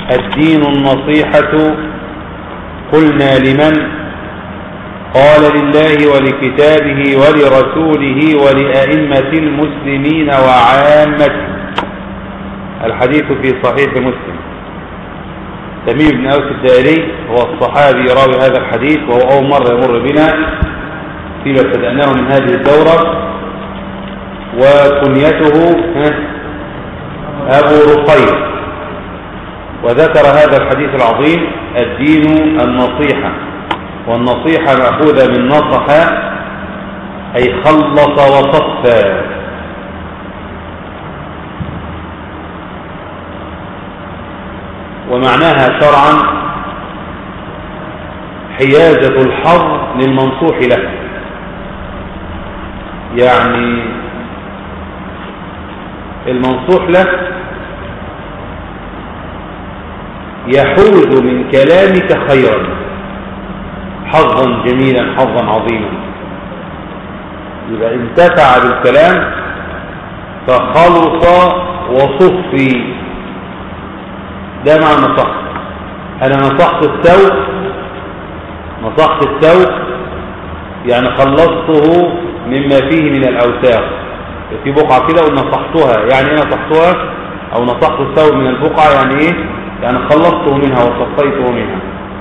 الدين النصيحة. قلنا لمن؟ قال لله ولكتابه ولرسوله ولأئمة المسلمين وعامته. الحديث في صحيح مسلم. تميم بن أوس الدائري هو الصحابي راوي هذا الحديث، وهو أول مرة يمر بنا فيما ابتدأناه من هذه الدورة، وكنيته أبو رقيق. وذكر هذا الحديث العظيم: الدين النصيحة. والنصيحة مأخوذة من نصح، أي خلص وصفى. ومعناها شرعا حيازة الحظ للمنصوح له، يعني المنصوح له يحوز من كلامك خيرا، حظا جميلا، حظا عظيما. إذا انتفع بالكلام فخلص وصفي. ده معنى نصح. أنا نصحت الثوب يعني خلصته مما فيه من الأوساخ. في بقعة كده ونصحتها، يعني ايه نصحتها؟ أو نصحت الثوب من البقعة، يعني ايه؟ يعني خلصته منها وصفيته منها.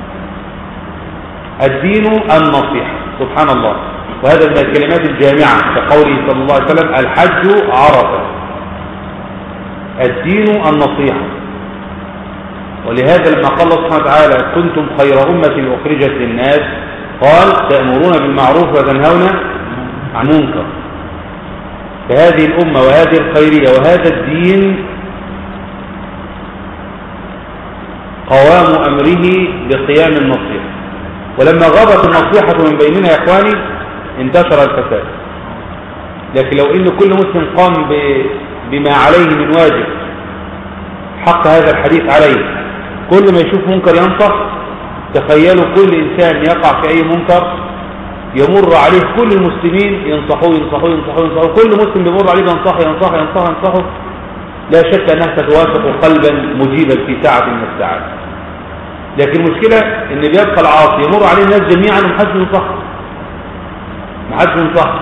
الدين النصيحة، سبحان الله. وهذا من الكلمات الجامعة كقوله صلى الله عليه وسلم: الحج عرفة. الدين النصيحة. ولهذا لما قال الله سبحانه وتعالى: كنتم خير أمة أخرجت للناس، قال: تأمرون بالمعروف وتنهون عن المنكر. فهذه الأمة وهذه الخيرية وهذا الدين قوام أمره بقيام النصيحة. ولما غابت النصيحة من بيننا يا إخواني انتشر الفساد. لكن لو إن كل مسلم قام بما عليه من واجب حق هذا الحديث عليه، كل ما يشوف منكر ينصح. تخيلوا كل إنسان يقع في أي منكر يمر عليه كل المسلمين ينصحوه ينصحوه ينصحوه ينصحوه، كل مسلم يمر عليه ينصحه ينصحه ينصحه ينصحه، لا شك أنها ستوافق قلبا مجيبا في ساعة من الساعات. لكن المشكلة إن بيبقى العاصي يمر عليه الناس جميعا ومحدش ينصحه، محدش ينصحه.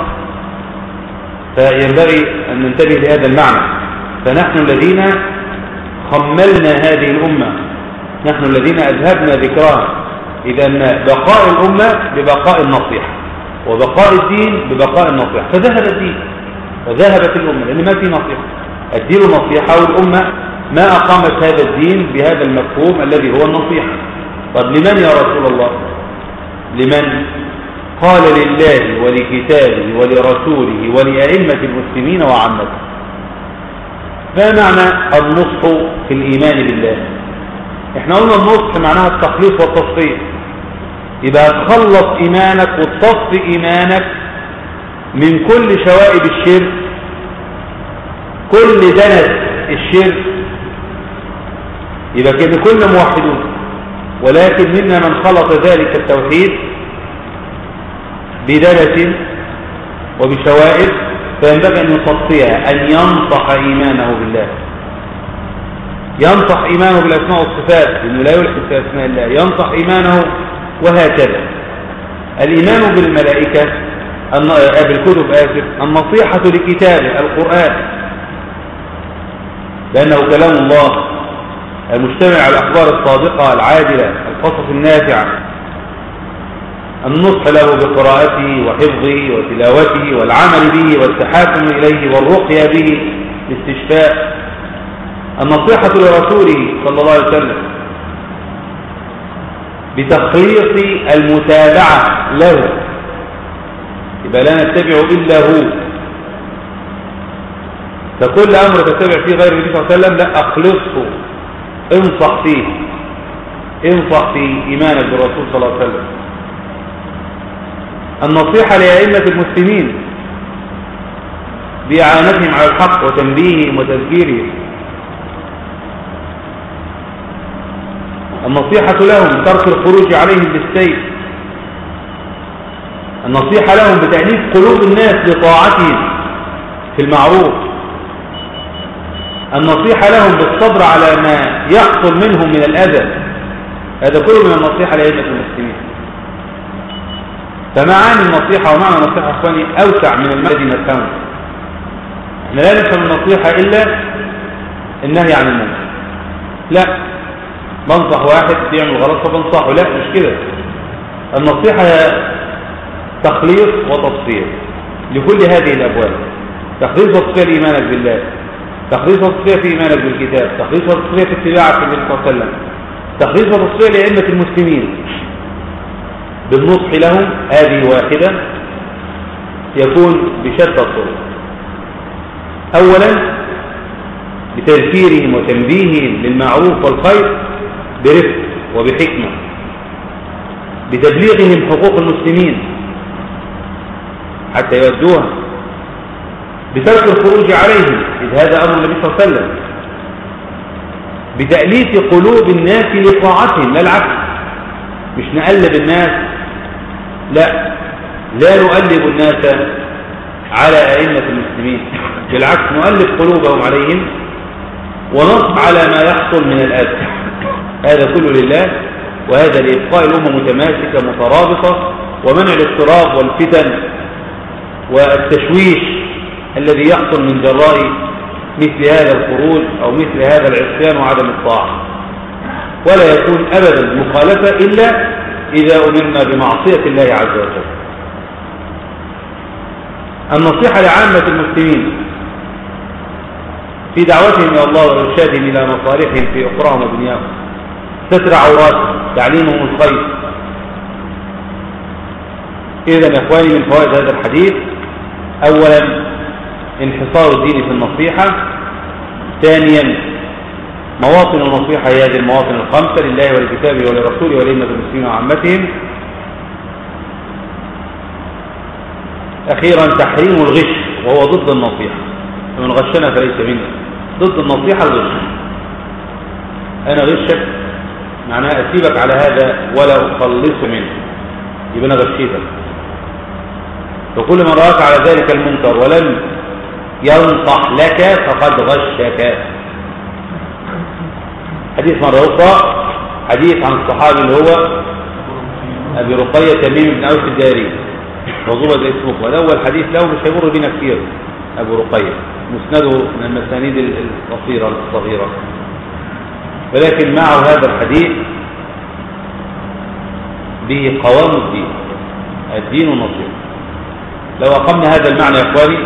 فينبغي أن ننتبه لهذا المعنى. فنحن الذين خملنا هذه الأمة، نحن الذين أذهبنا ذكرها، إذا أن بقاء الأمة ببقاء النصيحة، وبقاء الدين ببقاء النصيحة. فذهب الدين وذهبت الأمة لأن ما في نصيحة. الدين نصيحة، والأمة ما أقامت هذا الدين بهذا المفهوم الذي هو النصيحة. طب لمن يا رسول الله؟ لمن؟ قال: لله ولكتابه ولرسوله ولأئمة المسلمين وعامته. ما معنى النصح في الإيمان بالله؟ احنا قلنا النصح معناها التخليص والتصفية. يبقى تخلص إيمانك وتصفي إيمانك من كل شوائب الشرك، كل دنس الشرك. يبقى كده كلنا موحدون، ولكن منا من خلط ذلك التوحيد بدنس وبشوائب، فينبغي أن يصفيها، أن ينصح إيمانه بالله، ينصح إيمانه بالأسماء والصفات، لأنه لا يلحد في أسماء الله، ينصح إيمانه. وهكذا الإيمان بالملائكة، بالكتب النصيحة لكتابه القرآن، لأنه كلام الله المجتمع على الأخبار الصادقة العادلة القصص النافعة. النصح له بقراءته وحفظه وتلاوته والعمل به والتحاكم إليه والرقية به الاستشفاء. النصيحة لرسوله صلى الله عليه وسلم بتخليص المتابعة له، يبقى لا نتبع إلا هو. فكل أمر تتبع فيه غير النبي صلى الله عليه وسلم لا، أخلصه، انصح فيه، انصح في إيمانك بالرسول صلى الله عليه وسلم. النصيحة لأئمة المسلمين بإعانتهم على الحق وتنبيههم وتذكيرهم. النصيحة لهم ترك الخروج عليهم بالسيف. النصيحة لهم بتأليف قلوب الناس لطاعتهم في المعروف. النصيحة لهم بالصبر على ما يحصل منهم من الأذى، هذا كله من النصيحة لأئمة المسلمين. فمعاني النصيحة ومعنى النصيحة أخواني أوسع من الذي نفهمه. احنا لا نفهم النصيحة إلا النهي عن المنكر، لا بنصح واحد بيعمل غلط فبنصحه، لا مش كده. النصيحة هي تخليص وتصفية لكل هذه الأبواب، تخليص وتصفية لإيمانك بالله، تخليص وتصفية في إيمانك بالكتاب، تخليص وتصفية في اتباعك النبي صلى الله عليه وسلم، تخليص وتصفية لأئمة المسلمين بالنصح لهم. هذه واحدة يكون بشتى الطرق. أولا بتذكيرهم وتنبيههم للمعروف والخير برفق وبحكمة، بتبليغهم حقوق المسلمين حتى يؤدوها، بترك الخروج عليهم إذ هذا أمر النبي صلى الله عليه وسلم، بتأليف قلوب الناس لطاعتهم، لا العكس، مش نقلب الناس، لا نقلب الناس على أئمة المسلمين، بالعكس نؤلف قلوبهم عليهم ونصب على ما يحصل من الأذى. هذا كله لله، وهذا لإبقاء الأمة متماسكة مترابطة، ومنع الاضطراب والفتن والتشويش الذي يحصل من جراء مثل هذا الخروج أو مثل هذا العصيان وعدم الطاعة. ولا يكون أبدا مخالفة إلا إذا أمرنا بمعصية الله عز وجل. النصيحة لعامة المسلمين في دعوتهم إلى الله وإرشادهم إلى مصالحهم في أخراهم ودنياهم، ستر عوراتهم، تعليمهم الخير. إذن يا إخواني من فوائد هذا الحديث: أولا انحصار الدين في النصيحة. ثانيا مواطن النصيحة هي هذه المواطن الخمسة: لله ولكتابه ولرسوله ولأئمة المسلمين وعامتهم. أخيرا تحريم الغش، وهو ضد النصيحة، فمن غشنا فليس منا. ضد النصيحة الغش، أنا غشك معناها أسيبك على هذا ولا أخلص منه، يبقى أنا غشيتك. فكل من رأك على ذلك المنكر ولم ينصح لك فقد غشك. حديث مرة أخرى، حديث عن الصحابي اللي هو أبي رقية تميم بن أوس الداري، موضوع زي اسمه، والأول حديث له مش هيمر بنا كثير. أبو رقية مسنده من المسانيد القصيرة الصغيرة، ولكن معه هذا الحديث به قوام الدين والنصيحة. لو أقمنا هذا المعنى يا إخواني،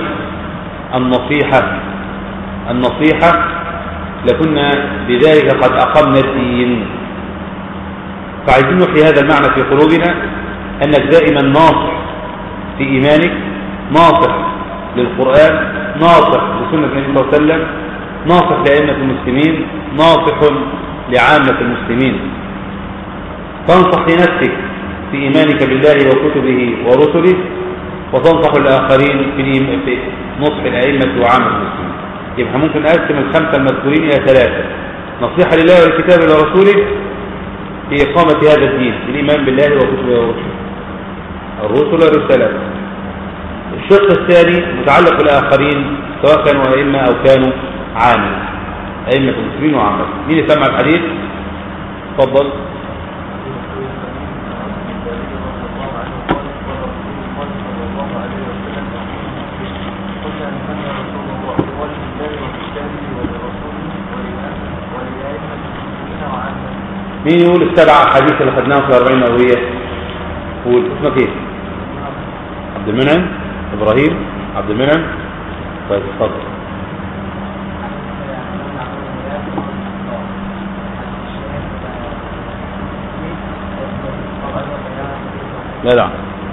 النصيحة لكنا بذلك قد أقمنا الدين. فعايزين نحيي هذا المعنى في قلوبنا، أنك دائما ناصح في إيمانك، ناصح للقرآن، ناصح لسنة النبي صلى الله عليه وسلم، ناصح لأئمة المسلمين، ناصح لعامة المسلمين. تنصح لنفسك في إيمانك بالله وكتبه ورسله، وتنصح الآخرين في نصح الأئمة وعامة المسلمين. يبقى ممكن أقسم الخمسة المذكورين إلى ثلاثة: نصيحة لله والكتاب ورسوله في إقامة هذا الدين، الإيمان بالله وكتبه ورسله، الرسل والرسالات. الشق الثاني متعلق بالآخرين سواء كانوا أئمة أو كانوا عامة، أئمة المسلمين وعامة. مين يسمع الحديث؟ تفضل. مين يقول السبعة حديث اللي خدناهم في 40 أولية؟ قول اسمك ايه؟ عبد المنعم إبراهيم عبد المنعم. طيب اتفضل. لا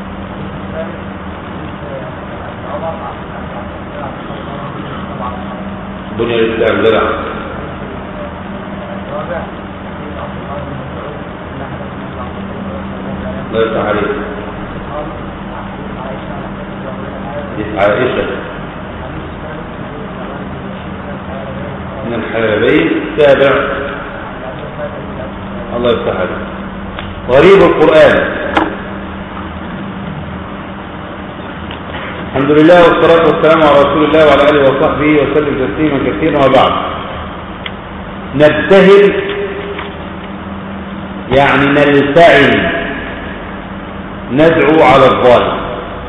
بني الإسلام لا لا يفتح عليك. عائشة من الحبابين السابع. الله يفتح عليك. غريب القرآن. الحمد لله والصلاة والسلام على رسول الله وعلى آله وصحبه وسلم تسليما كثيرا، وبعد. نبتهل يعني نلتعن، ندعو على الظالم.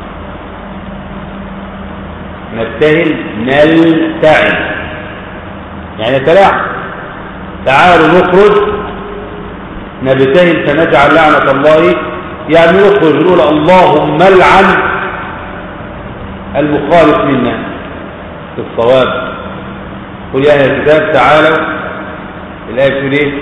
نبتهل نلتعن يعني نتلاعب. تعالوا نخرج نبتهل فنجعل لعنة الله، يعني نخرج نقول اللهم لعن المخالف منا في الصواب. قل يا أهل الكتاب تعالوا، الآية تقول إيه؟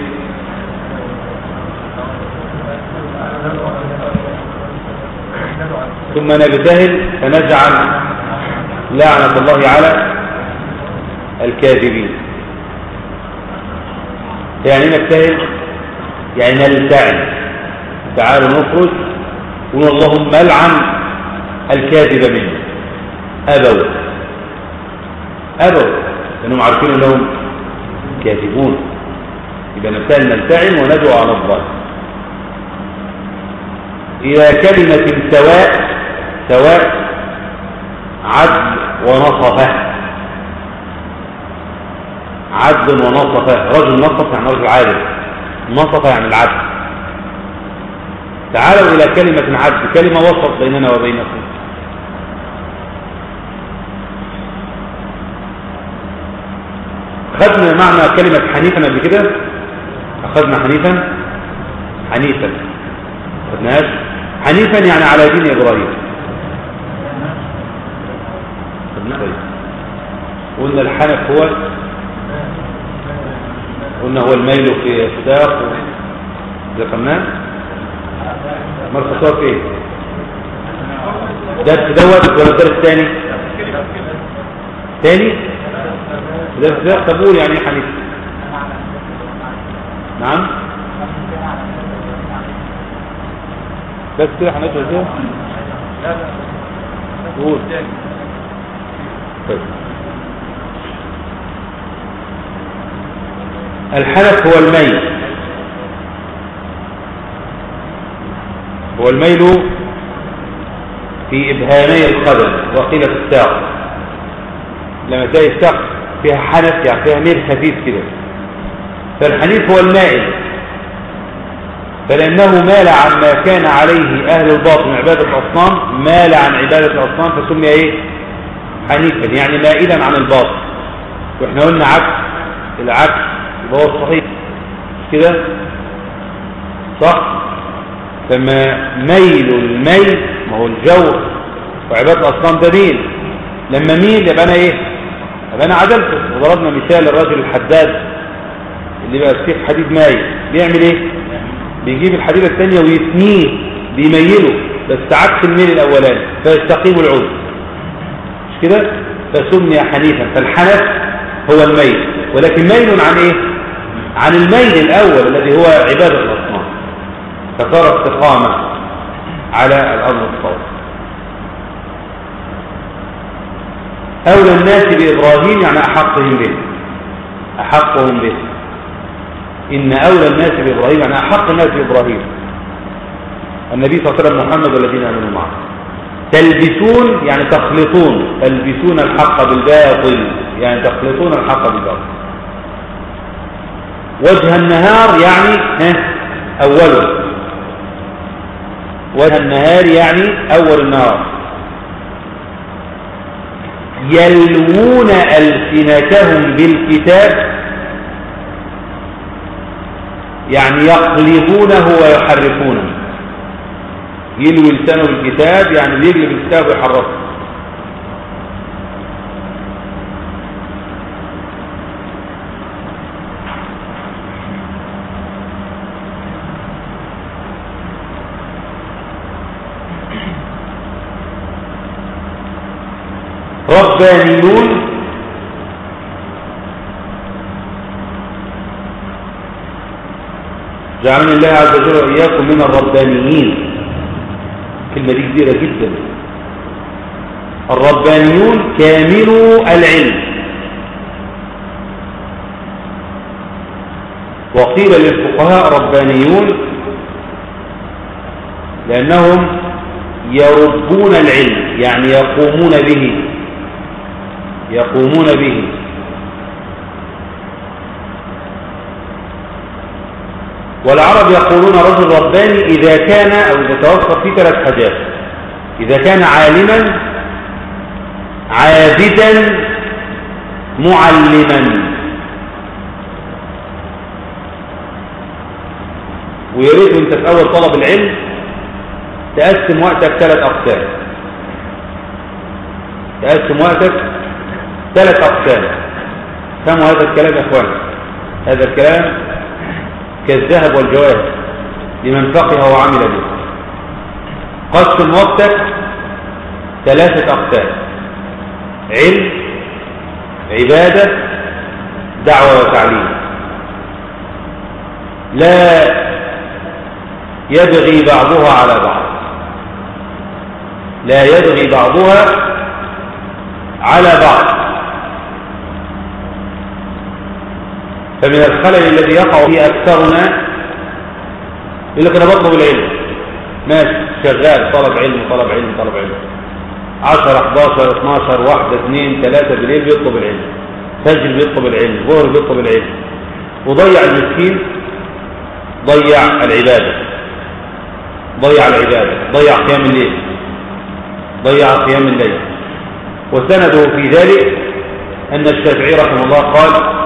ثم نبتهل فنجعل لعنة الله على الكاذبين. يعني نبتهل يعني نلتعن. تعالوا نخرج ونقول اللهم لعن الكاذب منا. أبوا لأنهم عارفين أنهم كاذبون. يبقى نبتهل نلتعن وندعو على الظالم. إلى كلمة سواء عدل ونصفه. عدل ونصفه، رجل نصف يعني رجل عادل، نصف يعني العدل. تعالوا إلى كلمة عدل، كلمة وسط بيننا وبينكم. أخذنا معنى كلمة حنيفا قبل كده. أخذنا حنيفا أخذناش. حنيفا يعني على دين إبراهيم. قلنا الحنف هو الميل في الساق. ذكرناه مرخصات ايه؟ درس دوت ولا درس ثاني؟ درس تقول يعني ايه حنيف؟ نعم بس كده هنشرح ازاي؟ قول. الحنف هو الميل في إبهامي القدم وقيل في الساق. لما تلاقي الساق فيها حنف يعني فيها ميل خفيف كده، فالحنيف هو المائل. فلأنه مال عن ما كان عليه أهل الباطل من عبادة الأصنام، مال عن عبادة الأصنام فسمي إيه؟ حنيفا، يعني مائلا عن الباطل. وإحنا قلنا العكس يبقى هو الصحيح كده صح. فما الميل ما هو الجور وعبادة الأصنام ده ميل. لما ميل يبقى أنا إيه؟ يبقى أنا عدلته. وضربنا مثال الرجل الحداد اللي بقى السيف حديد مايل بيعمل إيه؟ بيجيب الحديدة الثانية ويثنيه بيميله بس عكس الميل الأولاني فيستقيم العود، مش كده؟ فسمي حنيفا. فالحنف هو الميل، ولكن ميل عن إيه؟ عن الميل الأول الذي هو عبادة الأصنام، فصار استقامة على الأمر الصواب. أولى الناس بإبراهيم يعني أحقهم به. إن أولى الناس بإبراهيم يعني أحق الناس بإبراهيم النبي صلى الله عليه وسلم محمد والذين آمنوا معه. تلبسون يعني تخلطون، تلبسون الحق بالباطل يعني تخلطون الحق بالباطل. وجه النهار يعني أوله، وجه النهار يعني أول النهار. يلوون ألسنتهم بالكتاب يعني يقلبونه ويحرفونه. يلوي لسانه بالكتاب يعني بيقلب الكتاب ويحرفه. ربانيون جعلني الله عز وجل وإياكم من الربانيين. كلمة دي كبيرة جدا. الربانيون كاملوا العلم. وقيل للفقهاء ربانيون لأنهم يربون العلم يعني يقومون به. والعرب يقولون رجل رباني إذا كان أو إذا توفر فيه 3 حاجات: إذا كان عالما، عابدا، معلما. ويريد أنت في أول طلب العلم تقسم وقتك 3 أقسام. تقسم وقتك 3 أقسام. فهموا هذا الكلام يا أخوان؟ هذا الكلام كالذهب والجواهر لمن فقه وعمل به. قسم وقتك 3 أقسام: علم، عبادة، دعوة وتعليم. لا يبغي بعضها على بعض، لا يبغي بعضها على بعض. فمن الخلل الذي يقع فيه أكثرنا يقول لك أنا بطلب العلم، ماشي شغال، طلب علم طلب علم طلب علم، 10 11 12 1 2 3 بالليل بيطلب العلم، فجر بيطلب العلم، ظهر بيطلب العلم، وضيع المسكين، ضيع العبادة، ضيع العبادة، ضيع قيام الليل، ضيع قيام الليل. وسنده في ذلك أن الشافعي رحمه الله قال: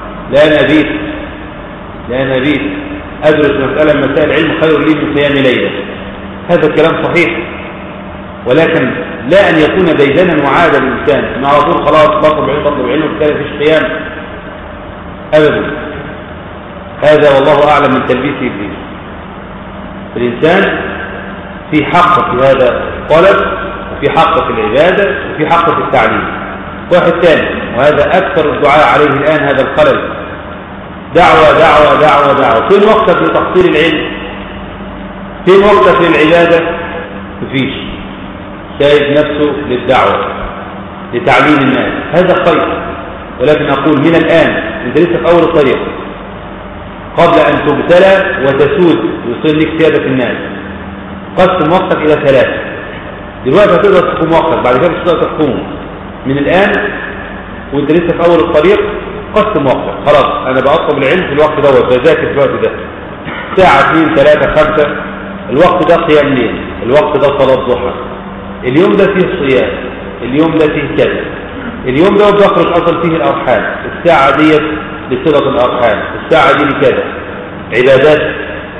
لا نبيت أدرس مسألة من مسائل العلم خير لي من قيام ليلة. هذا الكلام صحيح، ولكن لا أن يكون ديدنا وعادة الإنسان أن على طول خلاص بطلب علم وبالتالي فيش قيام أبدا. هذا والله أعلم من تلبيس إبليس. الإنسان في حق في هذا الطلب، وفي حق في العبادة، وفي حق في التعليم. واحد ثاني، وهذا أكثر الدعاء عليه الآن هذا الخلل: دعوة دعوة دعوة دعوة. فين وقتك لتحصيل العلم؟ فين وقتك للعبادة؟ مفيش. سايب نفسه للدعوة، لتعليم الناس. هذا خير، ولكن أقول من الآن أنت لسه في أول الطريق، قبل أن تبتلى وتسود ويصير لك سيادة الناس، قسم وقتك إلى 3. دلوقتي هتقدر تقوم وقتك، بعد كده مش هتقدر تقوم. من الآن وانت لسه في أول الطريق قسم وقتك. خلاص أنا بأطلب العلم في الوقت ده وبذاكر في الوقت ده، ساعة 2 3 5. الوقت ده قيام ليل، الوقت ده صلاة ضحى، اليوم ده فيه صيام، اليوم ده فيه كذا، اليوم ده بخرج أصل فيه الأرحام، الساعة دي لصلة الأرحام، الساعة دي لكذا. عبادات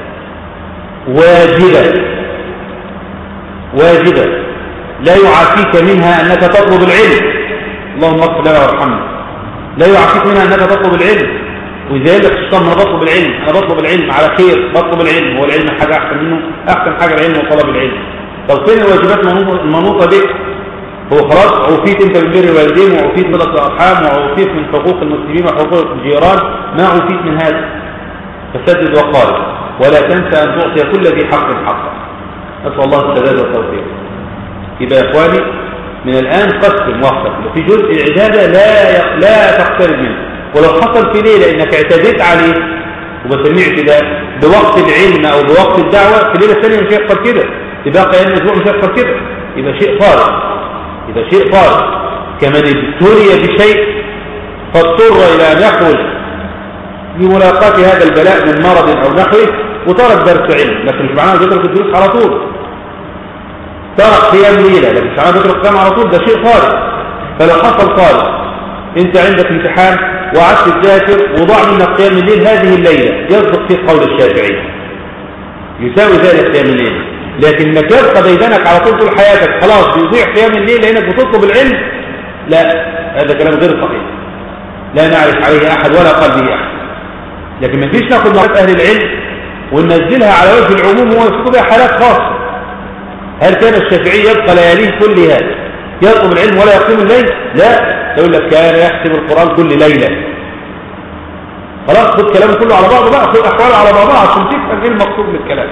واجبة لا يعافيك منها أنك تطلب العلم. اللهم اغفر لنا وارحمنا. لا يعافيك منها أنك تطلب العلم. وإذا يقول لك الشيطان أنا بطلب العلم، أنا بطلب العلم على خير، بطلب العلم، هو العلم حاجة أحسن منه؟ أحسن حاجة العلم وطلب العلم. طب فين الواجبات المنوطة بك؟ هو خلاص عوفيت أنت من بر الوالدين، وعوفيت من الأرحام، وعوفيت من حقوق المسلمين وحقوق الجيران، ما عوفيت من هذا. فسدد وقارب، ولا تنسى أن تعطي كل ذي حق حقه. نسأل الله السداد والتوفيق. يبقى يا إخواني من الآن قسم وقتك، وفي جزء العبادة لا تقترب منه. ولو حصل في ليلة إنك اعتديت عليه وبسمعت ده بوقت العلم أو بوقت الدعوة، في الليلة الثانية مش هيحصل كده، يبقى قيام الأسبوع مش هيحصل كده، يبقى شيء فارغ. يبقى شيء فارغ. كمن ابتلي بشيء فاضطر إلى أن يخرج بملاقاة هذا البلاء من مرض أو نحوه وترك درس علم، لكن مش معناه يترك الدروس على طول. ترك قيام ليلة، لكن مش معناه يترك قيام على طول، ده شيء فارغ. فلو حصل فارغ، انت عندك امتحان وقعدت تذاكر وضاع منك قيام الليل هذه الليلة، يصدق فيه قول الشافعي، يساوي ذلك قيام الليل. لكن انك يبقى ديدنك على طول حياتك خلاص بيضيع قيام الليل لانك بتطلب العلم، لا، هذا كلام غير صحيح، لا نعرف عليه احد ولا قال به احد. لكن ما فيش ناخد معلومات اهل العلم وننزلها على وجه العموم ويصدق بها حالات خاصه. هل كان الشافعي يبقى لياليه كلها يطلب العلم ولا يقوم الليل؟ لا، يقول لك كان يختم القرآن كل ليلة. خلاص خد كلامه كله على بعضه بقى، خد أحواله على بعضها عشان تفهم ايه المقصود بالكلام.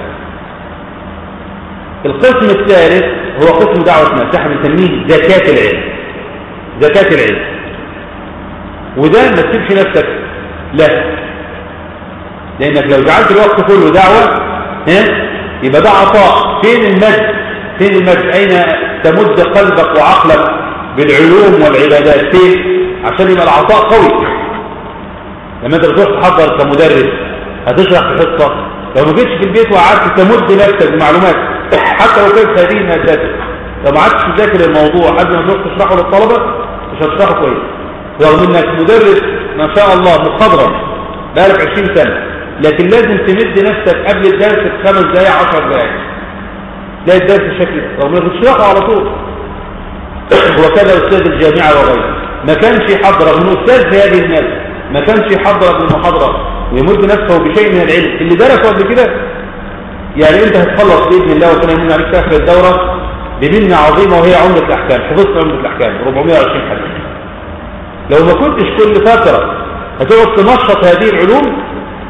القسم الثالث هو قسم دعوة الناس، احنا بنسميه زكاة العلم. زكاة العلم، وده ما تسيبش نفسك لا، لأنك لو جعلت الوقت كله دعوة يبقى ده عطاء. فين المجد؟ فين المجد؟ أين تمد قلبك وعقلك بالعلوم والعبادات؟ فين؟ عشان يبقى العطاء قوي. لما انت بتروح تحضر كمدرس هتشرح في حصة؟ لو ما جيتش في البيت وقعدت تمد نفسك بمعلومات حتى لو كانت هذه ما تذاكر، لو ما عادش تذاكر الموضوع حد ما تروح تشرحه للطلبة مش هتشرحه كويس، رغم انك مدرس ما شاء الله مخضرم بقالك 20 سنة، لكن لازم تمد نفسك قبل الدرس ب5 دقايق 10 دقايق تلاقي الدرس الشكل ده، رغم انك بتشرحه على طول. وكذا استاذ الجامعة وغيره ما كانش يحضر من استاذ في هذه الناس، ما كانش يحضر بالمحاضرة ويمد نفسه بشيء من العلم اللي درسه قبل كده. يعني انت هتخلص باذن الله وكان يمن عليك في اخر الدوره بمنه عظيمه وهي عمده الاحكام، حفظت عمده الاحكام 420 حديث. لو ما كنتش كل فتره هتقعد تنشط هذه العلوم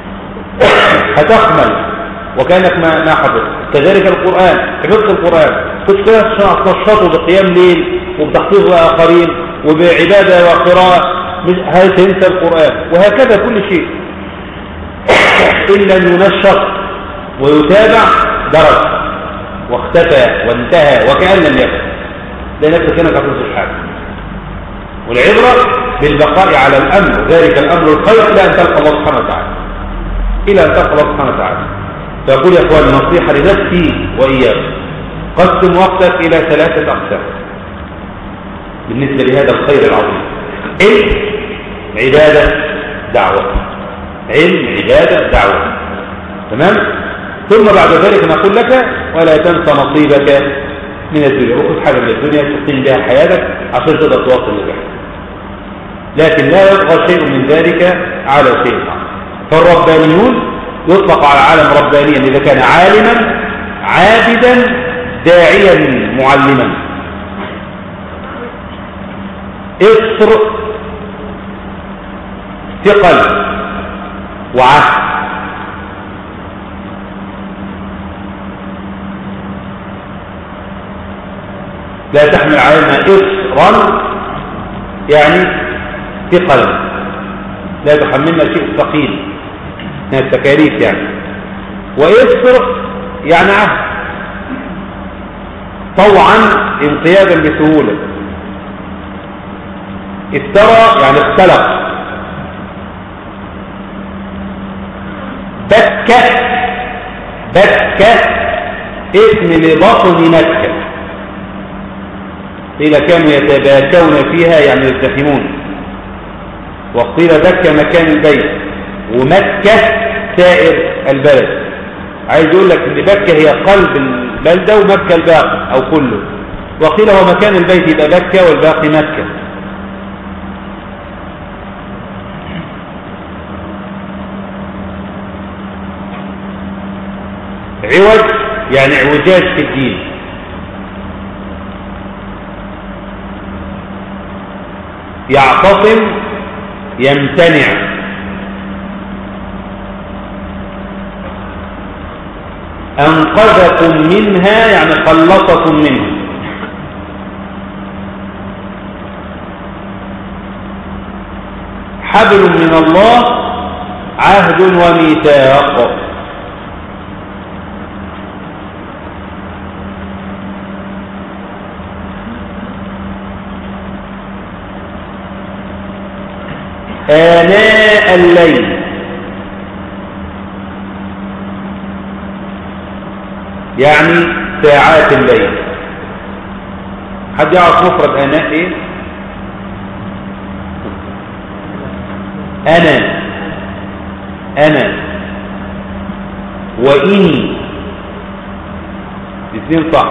هتخمل وكانك ما حفظت. كذلك القران، حفظت القران كنت كده تنشطه بقيام ليل وبتحفيظ اخرين وبعباده وقراءه، هتنسى القران. وهكذا كل شيء إن لم ينشط ويتابع درس واختفى وانتهى وكأن لم يكن، ده نفسك كأنك هتنسى حاجة. والعبرة بالبقاء على الأمر، ذلك الأمر الخير إلى أن تلقى الله سبحانه وتعالى، إلى أن تلقى الله سبحانه وتعالى. فيقول يا أخوان نصيحة لنفسي وإياكم، قسم وقتك إلى 3 أقسام بالنسبة لهذا الخير العظيم: علم، عبادة، دعوة. علم، عبادة، دعوة. تمام؟ ثم بعد ذلك نقول لك ولا تنسى نصيبك من الدنيا، وخذ حاجة من الدنيا تقيم بها حياتك عشان تقدر تواصل النجاح، لكن لا يبقى شيء من ذلك على شيء آخر. فالربانيون يطلق على عالم ربانيا إذا كان عالما عابدا داعيا معلما. إصر، ثقل، وعهد. لا تحمل علينا إصرا يعني ثقلا، لا تحملنا شيء ثقيل من التكاليف يعني. وإصر يعني عهد، طوعا انقيادا بسهولة. افترى يعني اختلق. بكة، بكة اسم لبطن مكة، قيل كانوا يتباكون فيها يعني يزدحمون، وقيل بكة مكان البيت، ومكة سائر البلد. عايز يقول لك ان بكة هي قلب البلدة ومكة الباقي او كله، وقيل هو مكان البيت يبقى بكة والباقي مكة. عوج يعني اعوجاج في الدين. يعتصم يمتنع. أنقذكم منها يعني خلصكم منها. حبل من الله عهد وميثاق. آناء الليل يعني ساعات الليل. حد يعرف مفرد آناء ايه؟ أنا وإني، الاثنين صح.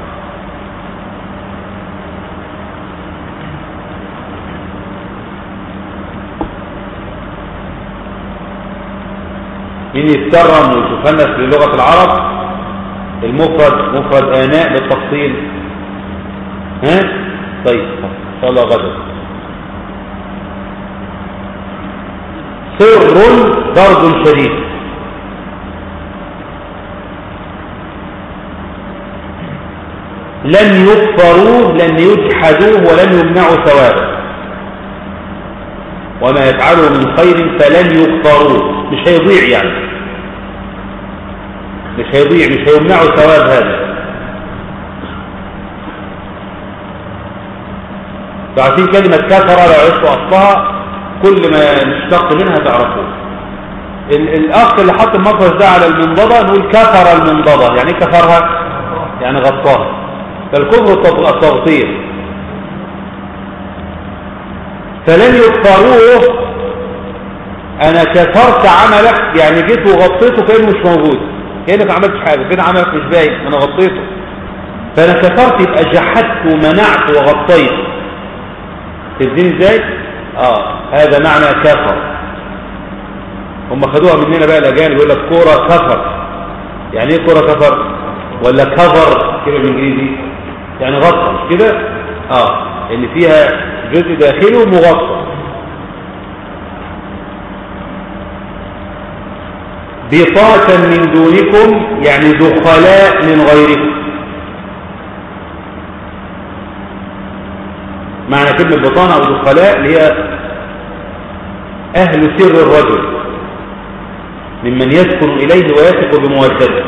مين يتكرم ويتفنس للغة العرب؟ المفرد مفرد آناء بالتفصيل. ها؟ طيب إن شاء الله غدا. سر برد شديد. لن يكفروه لن يجحدوه ولن يمنعوا ثوابه، وما يفعلوا من خير فلن يكفروه. مش هيضيع يعني، مش هيضيع، مش هيمنعوا ثواب هذا. تعرفين كلمة كفر لو عرفتوا أصلها كل ما نشتق منها تعرفوه. الأخ اللي حط المفرش ده على المنضدة نقول كفر المنضدة. يعني ايه كفرها؟ يعني غطاها. فالكفر التغطية. فلن يكفروه. أنا كفرت عملك، يعني جيت وغطيته كأنه مش موجود، كأنك ما عملتش حاجة، كأن عملك مش باين، أنا غطيته. فأنا كفرت يبقى جحدت ومنعت وغطيت. تديني ازاي؟ هذا معنى كفر. هم خدوها مننا بقى الأجانب، يقول لك كورة كفر. يعني ايه كورة كفر؟ ولا كفر كده بالانجليزي؟ يعني غطى، مش كده؟ اللي فيها جزء داخلي ومغطى. بطانة من دونكم يعني دخلاء من غيركم. معنى كلمة بطانة أو دخلاء اللي هي أهل سر الرجل، ممن يسكن إليه ويثق بمودته.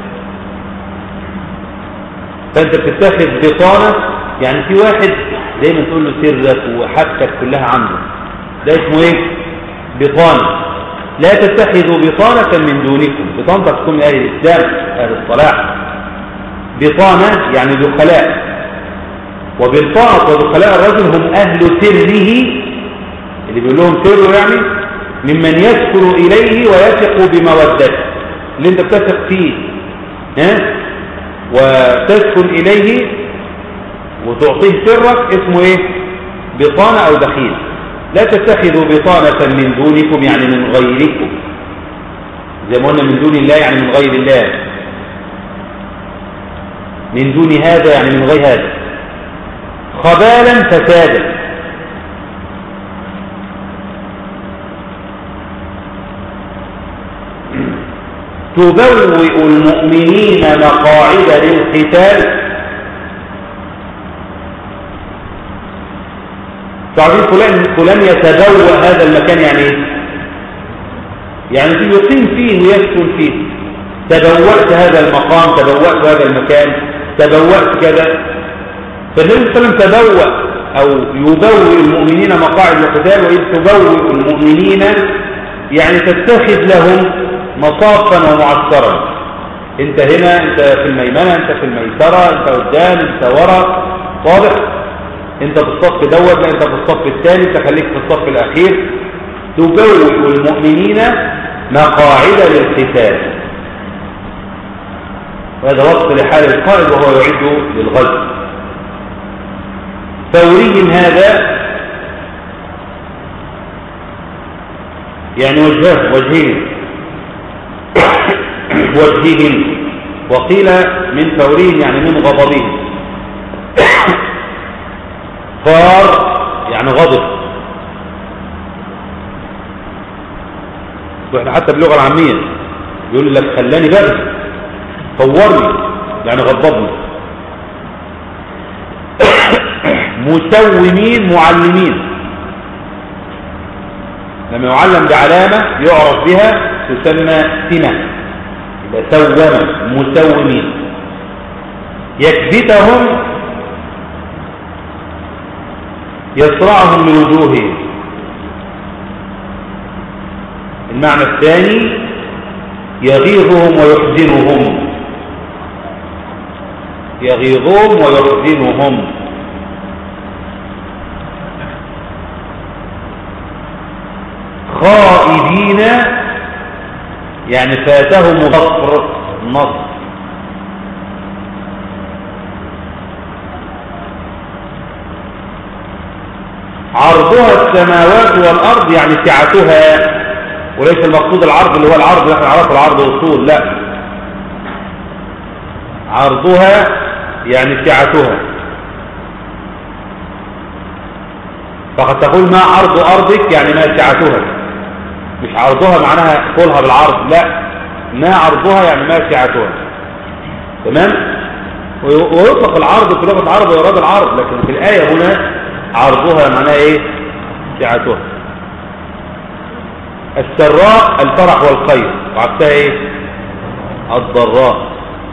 فأنت بتتخذ بطانة، يعني في واحد دايما تقول له سرك وحاجتك كلها عنده، ده اسمه ايه؟ بطانة. لا تتخذوا بطانة من دونكم. بطانتك تكون من أهل الإسلام، أهل الصلاح. بطانة يعني دخلاء. وبالطاعة ودخلاء الرجل هم أهل سره، اللي بيقول لهم سره يعني ممن يسكن إليه ويثق بمودته، اللي انت بتثق فيه وتسكن إليه وتعطيه سرك، اسمه ايه؟ بطانة أو دخيل. لا تتخذوا بطانة من دونكم يعني من غيركم، زي ما قلنا من دون الله يعني من غير الله، من دون هذا يعني من غير هذا، خبالا فسادا. تبوئ المؤمنين مقاعد للقتال. تعرفين فلان يتبوأ هذا المكان يعني ايه؟ يعني يقيم فيه ويسكن فيه. تبوأت هذا المقام، تبوأت هذا المكان، تبوأت كذا. فالنبي صلى الله عليه وسلم تبوأ أو يبوئ المؤمنين مقاعد للقتال. وإذ تبوئ المؤمنين يعني تتخذ لهم مصافا ومعسكرا. انت هنا، انت في الميمنة، انت في الميسرة، انت قدام، انت ورا، واضح؟ انت في الصف دوت، لا انت في الصف الثاني، انت خليك في الصف الأخير. تبوئ المؤمنين مقاعد للقتال. وهذا وصف لحال القائد وهو يعد للغزو. فوريهم هذا يعني وجههم وجههم، وقيل من فورهم يعني من غضبهم. فار يعني غضب، واحنا حتى باللغة العامية يقول لك خلاني برد، فورني يعني غضبني. مسومين معلمين، لما يعلم بعلامة يعرف بها تسمى سمة، يبقى سوم. مسومين. يكبتهم يصرعهم من وجوههم. المعنى الثاني يغيظهم ويحزنهم. يغيظهم ويحزنهم. خائبين يعني فاتهم نصر. عرضها السماوات والأرض يعني سعتها، وليس المقصود العرض اللي هو العرض اللي احنا نعرفه العرض والطول، لا، عرضها يعني سعتها. فقد تقول ما عرض أرضك يعني ما سعتها، مش عرضها معناها طولها بالعرض، لا، ما عرضها يعني ما سعتها. تمام؟ ويطلق العرض في لغة عرض ويراد العرض، لكن في الآية هنا عرضها معناها ايه؟ سعتها. السراء الفرح والخير، وعكسها ايه؟ الضراء.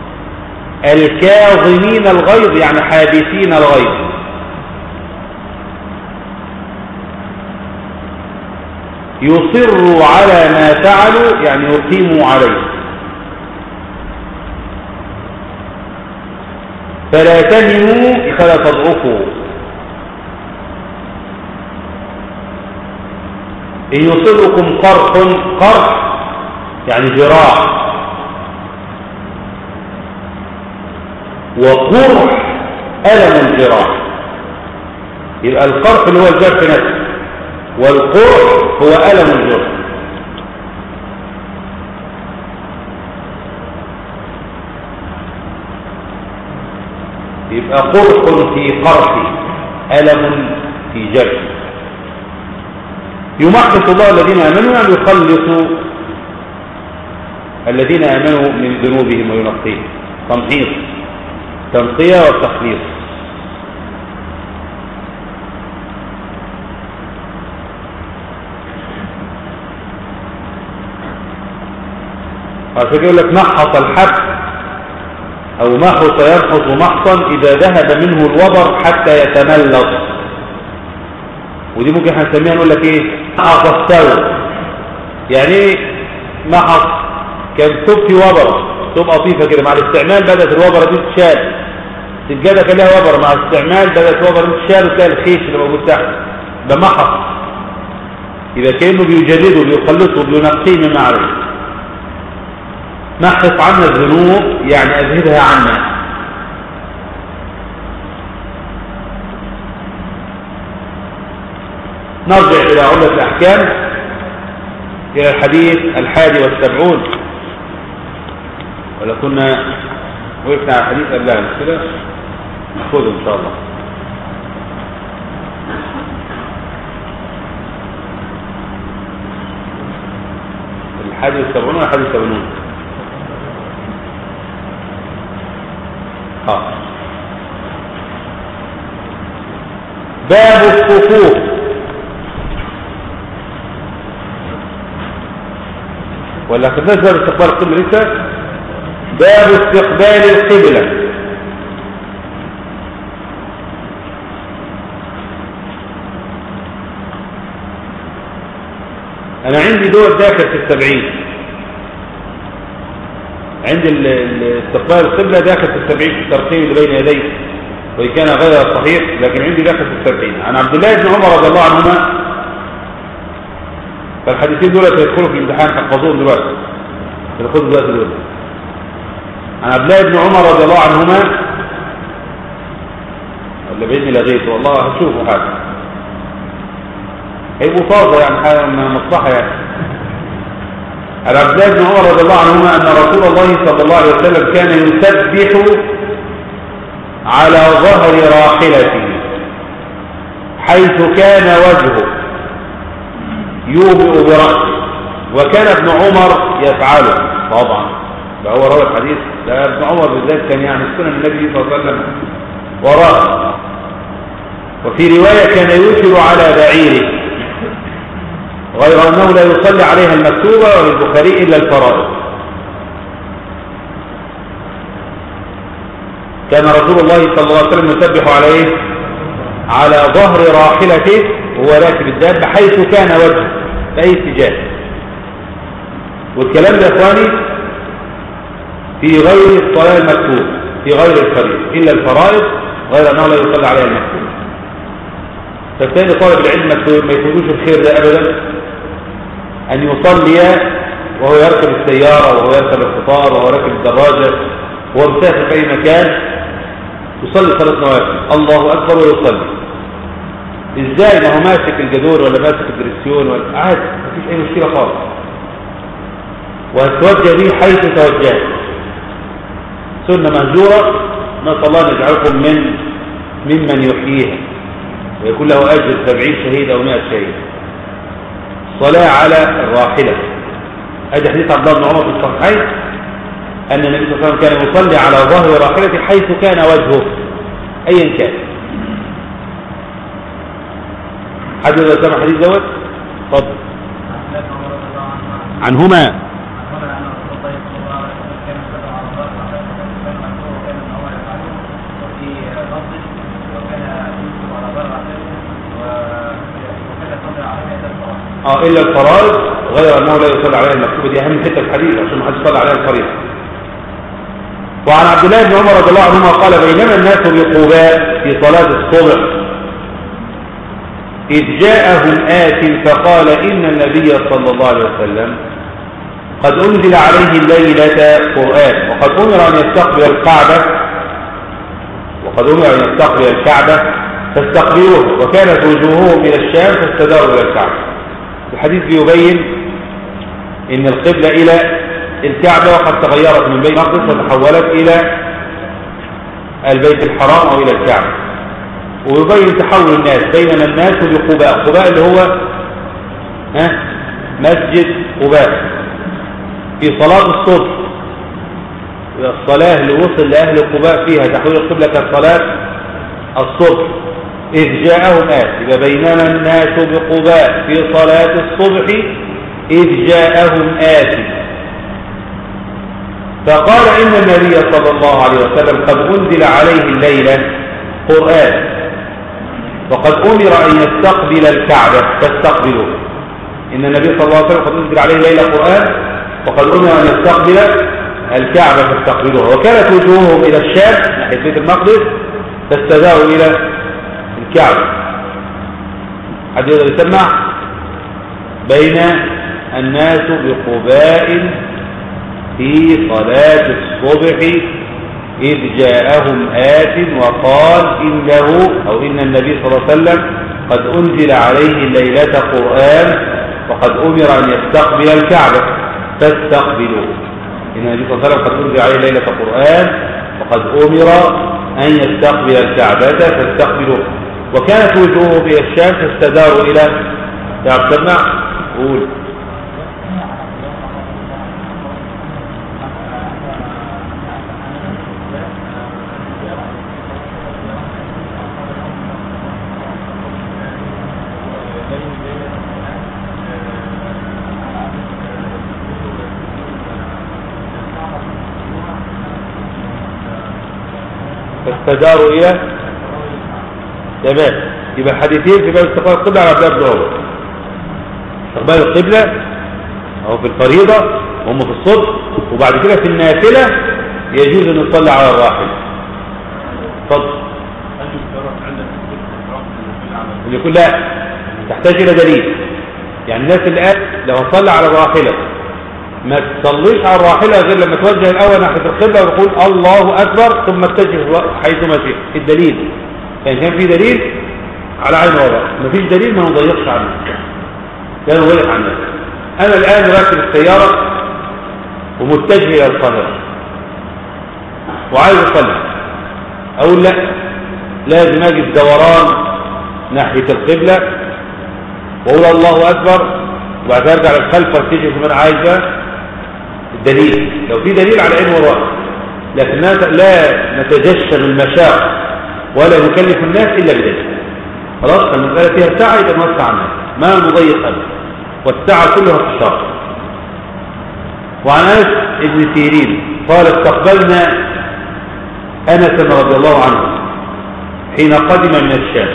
الكاظمين الغيظ يعني حابسين الغيظ. يصروا على ما فعلوا يعني يقيموا عليه. فلا تهنوا فلا تضعفوا. إن يصركم قرح يعني جراح، وقرح ألم الجراح. يبقى القرح اللي هو الجرح نفسه، والقرح هو ألم الجرح. يبقى قرح في قرح، ألم في جرح. يمحص الله الذين آمنوا يعني يخلص الذين آمنوا من ذنوبهم وينقيهم. تمحيص، تنقية والتخليص. عشان يقول لك محص الحب أو محص يمحص محصا إذا ذهب منه الوبر حتى يتملص. ودي ممكن احنا نسميها نقول لك ايه؟ محص الثوب. يعني ايه محص؟ كان ثوب في وبر، ثوب قطيفه كده، مع الاستعمال بدات الوبره دي تشال. السجاده كان لها وبره، مع الاستعمال بدات الوبره دي تشال وتلاقي الخيش اللي موجود تحت ده محص. يبقى كانه بيجدده بيخلصه بينقيه مما عليه. محص عنا الذنوب يعني اذهبها عنا. نرجع إلى عمدة الأحكام، إلى الحديث 71. ولا كنا وقفنا على الحديث قبلها مش كده؟ ناخده إن شاء الله. الحديث 70 ولا الحديث 70؟ باب الصفوف. ولا خدناش باب استقبال القبلة لسه؟ باب استقبال القبلة. أنا عندي دول داخل في 70. عندي استقبال القبلة داخل في 70 في الترقيم اللي بين يديه، وإن كان غير صحيح لكن عندي داخل في 70. عن عبد الله بن عمر رضي الله عنهما، فالحديثين دول يدخلوا في الامتحان، حفظوهم دلوقتي، يدخلوا دلوقتي دول. عن عبد الله بن عمر رضي الله عنهما، ولا بإذن لغيته والله هتشوفوا حاجة هيبقوا طازة يعني، حاجة مصلحة يعني. عن عبد الله بن عمر رضي الله عنهما أن رسول الله صلى الله عليه وسلم كان يسبح على ظهر راحلته حيث كان وجهه يوبئ برأسه، وكان ابن عمر يفعله. طبعا ده هو روى الحديث ده، ابن عمر بالذات كان يعني سنن النبي صلى الله عليه وسلم وراه. وفي رواية كان يوشر على بعيره، غير أنه لا يصلي عليها المكتوبة، وللبخاري إلا الفرائض. كان رسول الله صلى الله عليه وسلم يسبح عليه على ظهر راحلته وهو راكب الدابة حيث كان وجهه في أي اتجاه. والكلام ده يا اخواني في غير الصلاة المكتوب، في غير الفريض إلا الفرائض، غير أنه لا يصلي عليها المكتوب. فالتالي طالب العلم ما يفوتوش الخير ده أبدا، أن يصلي وهو يركب السيارة، وهو يركب القطار، وهو راكب الدراجة، وهو مسافر في أي مكان، يصلي صلاة نوافل الله أكبر ويصلي. إزاي؟ ما هو ماسك الجدور ولا ماسك الدركسيون ولا عادي، مفيش أي مشكلة خالص. وتوجه به حيث توجهت، سنة مهجورة، نسأل الله أن يجعلكم ممن يحييها ويكون له أجر 70 شهيد أو 100 شهيد. صلاة على الراحلة. هذا حديث عبد الله بن عمر في الصحيحين أن النبي صلى الله عليه وسلم كان يصلي على ظهر راحلته حيث كان وجهه أيا كان. حد إذا سمع حديث دوت؟ تفضل. عنهما إلا الفرائض، غير أنه لا يصلي عليها المكتوبة. دي أهم حتة في الحديث عشان ما حدش يصلي عليها الفريضة. وعن عبد الله بن عمر رضي الله عنهما قال بينما الناس بقباء في صلاة الصبح إذ جاءهم آت فقال إن النبي صلى الله عليه وسلم قد أنزل عليه الليلة قرآن وقد أمر أن يستقبل الكعبة فاستقبلوه وكانت وجوههم إلى الشام فاستداروا إلى الكعبة. الحديث بيبين إن القبلة إلى الكعبة وقد تغيرت من بيت المقدس وتحولت إلى البيت الحرام أو إلى الكعبة. ويبين تحول الناس بينما الناس بقباء. قباء اللي هو مسجد قباء في صلاة الصبح. الصلاة اللي وصل لأهل قباء فيها تحويل القبلة كصلاة الصبح. إذ جاءهم آت إذا بينما الناس بقباء في صلاة الصبح إذ جاءهم آت فقال إن النبي صلى الله عليه وسلم قد أنزل عليه الليلة قرآن وقد أمر أن يستقبل الكعبة فاستقبلوه. إن النبي صلى الله عليه وسلم قد أنزل عليه الليلة قرآن وقد أمر أن يستقبل الكعبة فاستقبلوها وكانت وجوههم إلى الشام ناحية بيت المقدس فاستداروا إلى الكعبة. حد يقدر يسمع؟ بين الناس بقباء في صلاة الصبح إذ جاءهم آت وقال إنه أو إن النبي صلى الله عليه وسلم قد أنزل عليه الليلة قرآن وقد أمر أن يستقبل الكعبة فاستقبلوه. إن النبي صلى الله عليه وسلم قد أنزل عليه الليلة قرآن وقد أمر أن يستقبل الكعبة فاستقبلوه وكانت وجوههم إلى الشام فاستداروا إلى الكعبة. سمع قول فاستداروا إلى تمام. يبقى الحديثين في باب استقبال القبلة على باب ضرورة. استقبال القبلة أو في الفريضة وهم في الصبح وبعد كده في النافلة يجوز أن نصلي على الراحل. اتفضل. اللي يقول لا تحتاج إلى دليل. يعني الناس اللي قال لو صلى على الراحلة ما تصليش على الراحلة غير لما توجه الأول ناحية القبلة ويقول الله أكبر ثم اتجه حيثما شئت. الدليل يعني كان في دليل على عين ورأس، ما فيش دليل ما نضيقش عنه، لا نضيق عنه. أنا الآن راكب السيارة ومتجه إلى القاهرة وعايز أصلي، أقول لا لازم أجي الدوران ناحية القبلة وأقول الله أكبر وبعد أرجع للخلف واتجه زي ما أنا عايزة. الدليل لو في دليل على عين ورأس، لكن لا نتجشم المشاق ولا نكلف الناس إلا بدليل. خلاص المسألة فيها ساعة يبقى نوسع عنها ما نضيق أبدا، والساعة كلها في الشرع. وعن أنس بن سيرين قال استقبلنا أنس رضي الله عنه حين قدم من الشام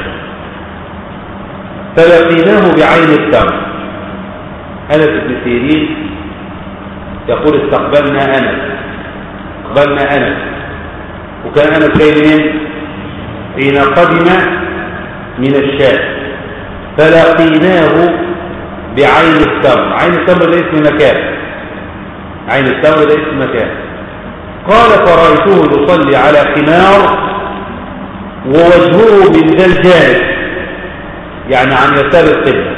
فلقيناه بعين التمر. أنس بن سيرين يقول استقبلنا أنس وكان أنس جاي منين؟ حين قدم من الشام فلقيناه بعين التمر. عين التمر ده اسم مكان، عين التمر ده اسم مكان. قال فرأيته يصلي على حمار ووجهه من ذا الجانب يعني عن يسار القبلة.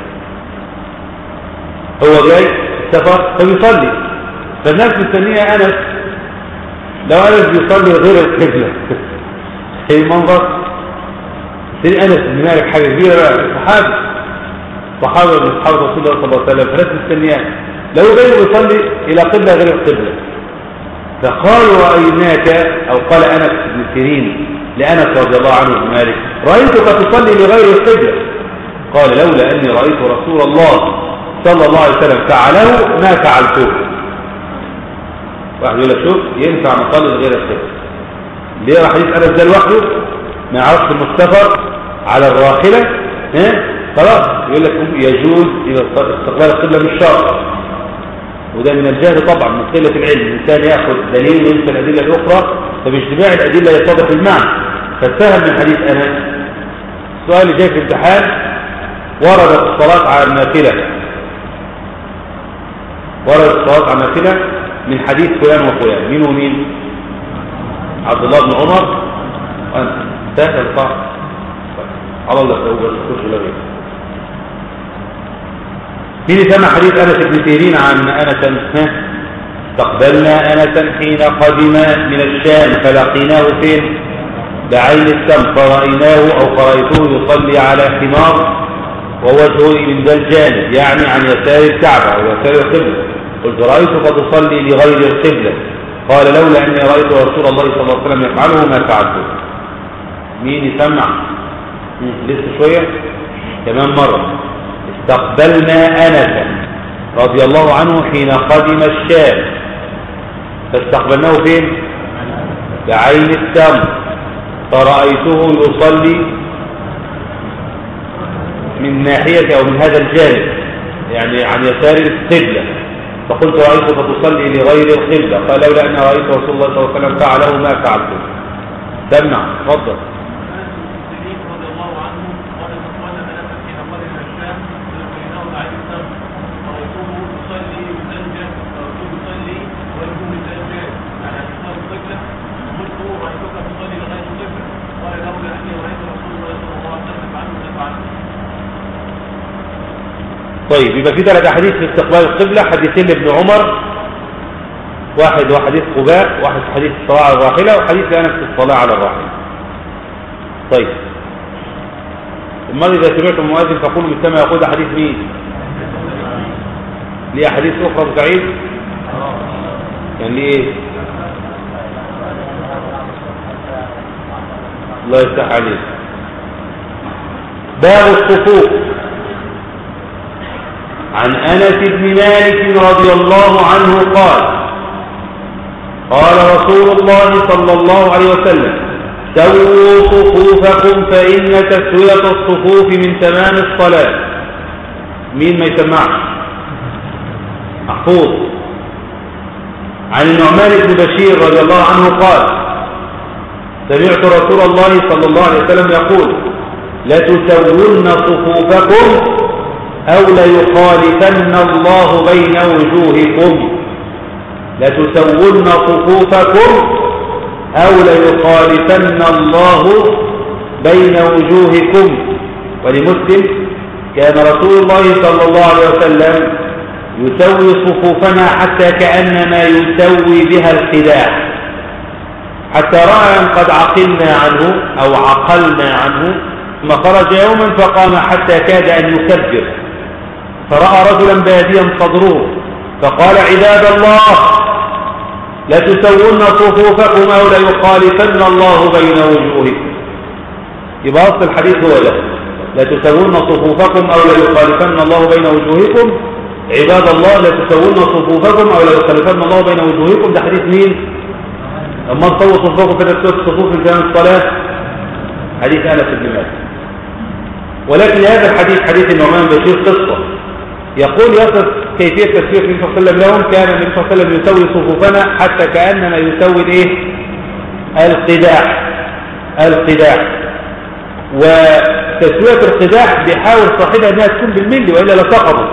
هو جاي السفر فبيصلي، فالناس مستنيه أنس. لو أنس بيصلي غير القبلة ايه منظر؟ سيدي أنس بن مالك حاجة كبيرة بقى، صحابة من أصحاب رسول الله صلى الله عليه وسلم، فالناس مستنياه. لو جاي بيصلي إلى قبلة غير القبلة فقالوا رأيناك، أو قال أنس بن سيرين لأنس رضي الله عنه بن مالك رأيتك تصلي لغير القبلة. قال لولا أني رأيت رسول الله صلى الله عليه وسلم فعله ما فعلته. واحد يقول لك شوف ينفع نصلي لغير القبلة ليه؟ راح يسأل ده لوحده ما يعرفش المستفر على الراحلة خلاص يقول لك يجوز استقبال القبلة مش شرط، وده من الجهل طبعا من قلة العلم. الإنسان يأخذ دليل وينسى الأدلة الأخرى، فباجتماع الأدلة يتضح المعنى. فالسهل من حديث أنس السؤال اللي جاي في الامتحان: وردت الصلاة على النافلة، وردت الصلاة على النافلة من حديث فلان وفلان، مين ومين؟ عبد الله بن عمر وأنت. سهل صح على الله تقول تخش لغير. مين سمع حديث أنس بن سيرين عن أنس؟ استقبلنا أنسا حين قدم من الشام فلقيناه فين؟ بعين السم، فرأيناه أو فرأيته يصلي على حمار ووجهه من ذا الجانب، يعني عن يسار الكعبة أو يسار القبلة. قلت رأيتك تصلي لغير القبلة، قال لولا أني رأيت رسول الله صلى الله عليه وسلم يفعله ما فعلته. مين يسمع؟ لسه شوية كمان مرة. استقبلنا أنسا رضي الله عنه حين قدم الشام، فاستقبلناه فين؟ بعين السم، فرأيته يصلي من ناحية أو من هذا الجانب، يعني عن يسار القبلة، فقلت رأيتك تصلي لغير القبلة، قال لولا أن رأيت رسول الله صلى الله عليه وسلم فعله ما فعلته. سمع تفضل. طيب يبقى في 3 أحاديث في استقبال القبلة، حديثين لابن عمر، واحد وحديث قباء، واحد حديث الصلاة على الراحلة، وحديث لأنس في الصلاة على الراحلة. طيب امال إذا سمعتم المؤذن فقولوا بالسمع يقول حديث مين؟ ليه أحاديث أخرى أبو سعيد؟ يعني ليه؟ الله يفتح عليك. باب الصفوف. عن أنس بن مالك رضي الله عنه قال: قال رسول الله صلى الله عليه وسلم: سووا صفوفكم فإن تسوية الصفوف من تمام الصلاة. مين ما يسمعش؟ محفوظ. عن النعمان بن بشير رضي الله عنه قال: سمعت رسول الله صلى الله عليه وسلم يقول: لتسون صفوفكم أو ليخالفن الله بين وجوهكم. لتسون صفوفكم أو ليخالفن الله بين وجوهكم. ولمسلم: كان رسول الله صلى الله عليه وسلم يسوي صفوفنا حتى كأنما يسوي بها الخداع، حتى رأى أن قد عقلنا عنه أو عقلنا عنه، ثم خرج يوما فقام حتى كاد أن يكبر، فرأى رجلا باديا صدره فقال: عباد الله لتسون صفوفكم أو ليخالفن الله بين وجوهكم. يبقى أصل الحديث هو ده: لتسون صفوفكم أو ليخالفن الله بين وجوهكم. عباد الله لتسون صفوفكم أو ليخالفن الله بين وجوهكم. ده حديث مين؟ أما نصور صفوفكم فتسوي الصفوف من تمام الصلاة، حديث أنس بن مالك. ولكن هذا الحديث حديث النعمان بن بشير قصة، يقول يصف كيفية تسوية النبي صلى الله عليه وسلم لهم: كان النبي صلى الله عليه وسلم يسوي صفوفنا حتى كأنما يسوي الايه؟ القداح. وتسوية القداح بيحاول صاحبها انها تكون بالملي والا لسقطت،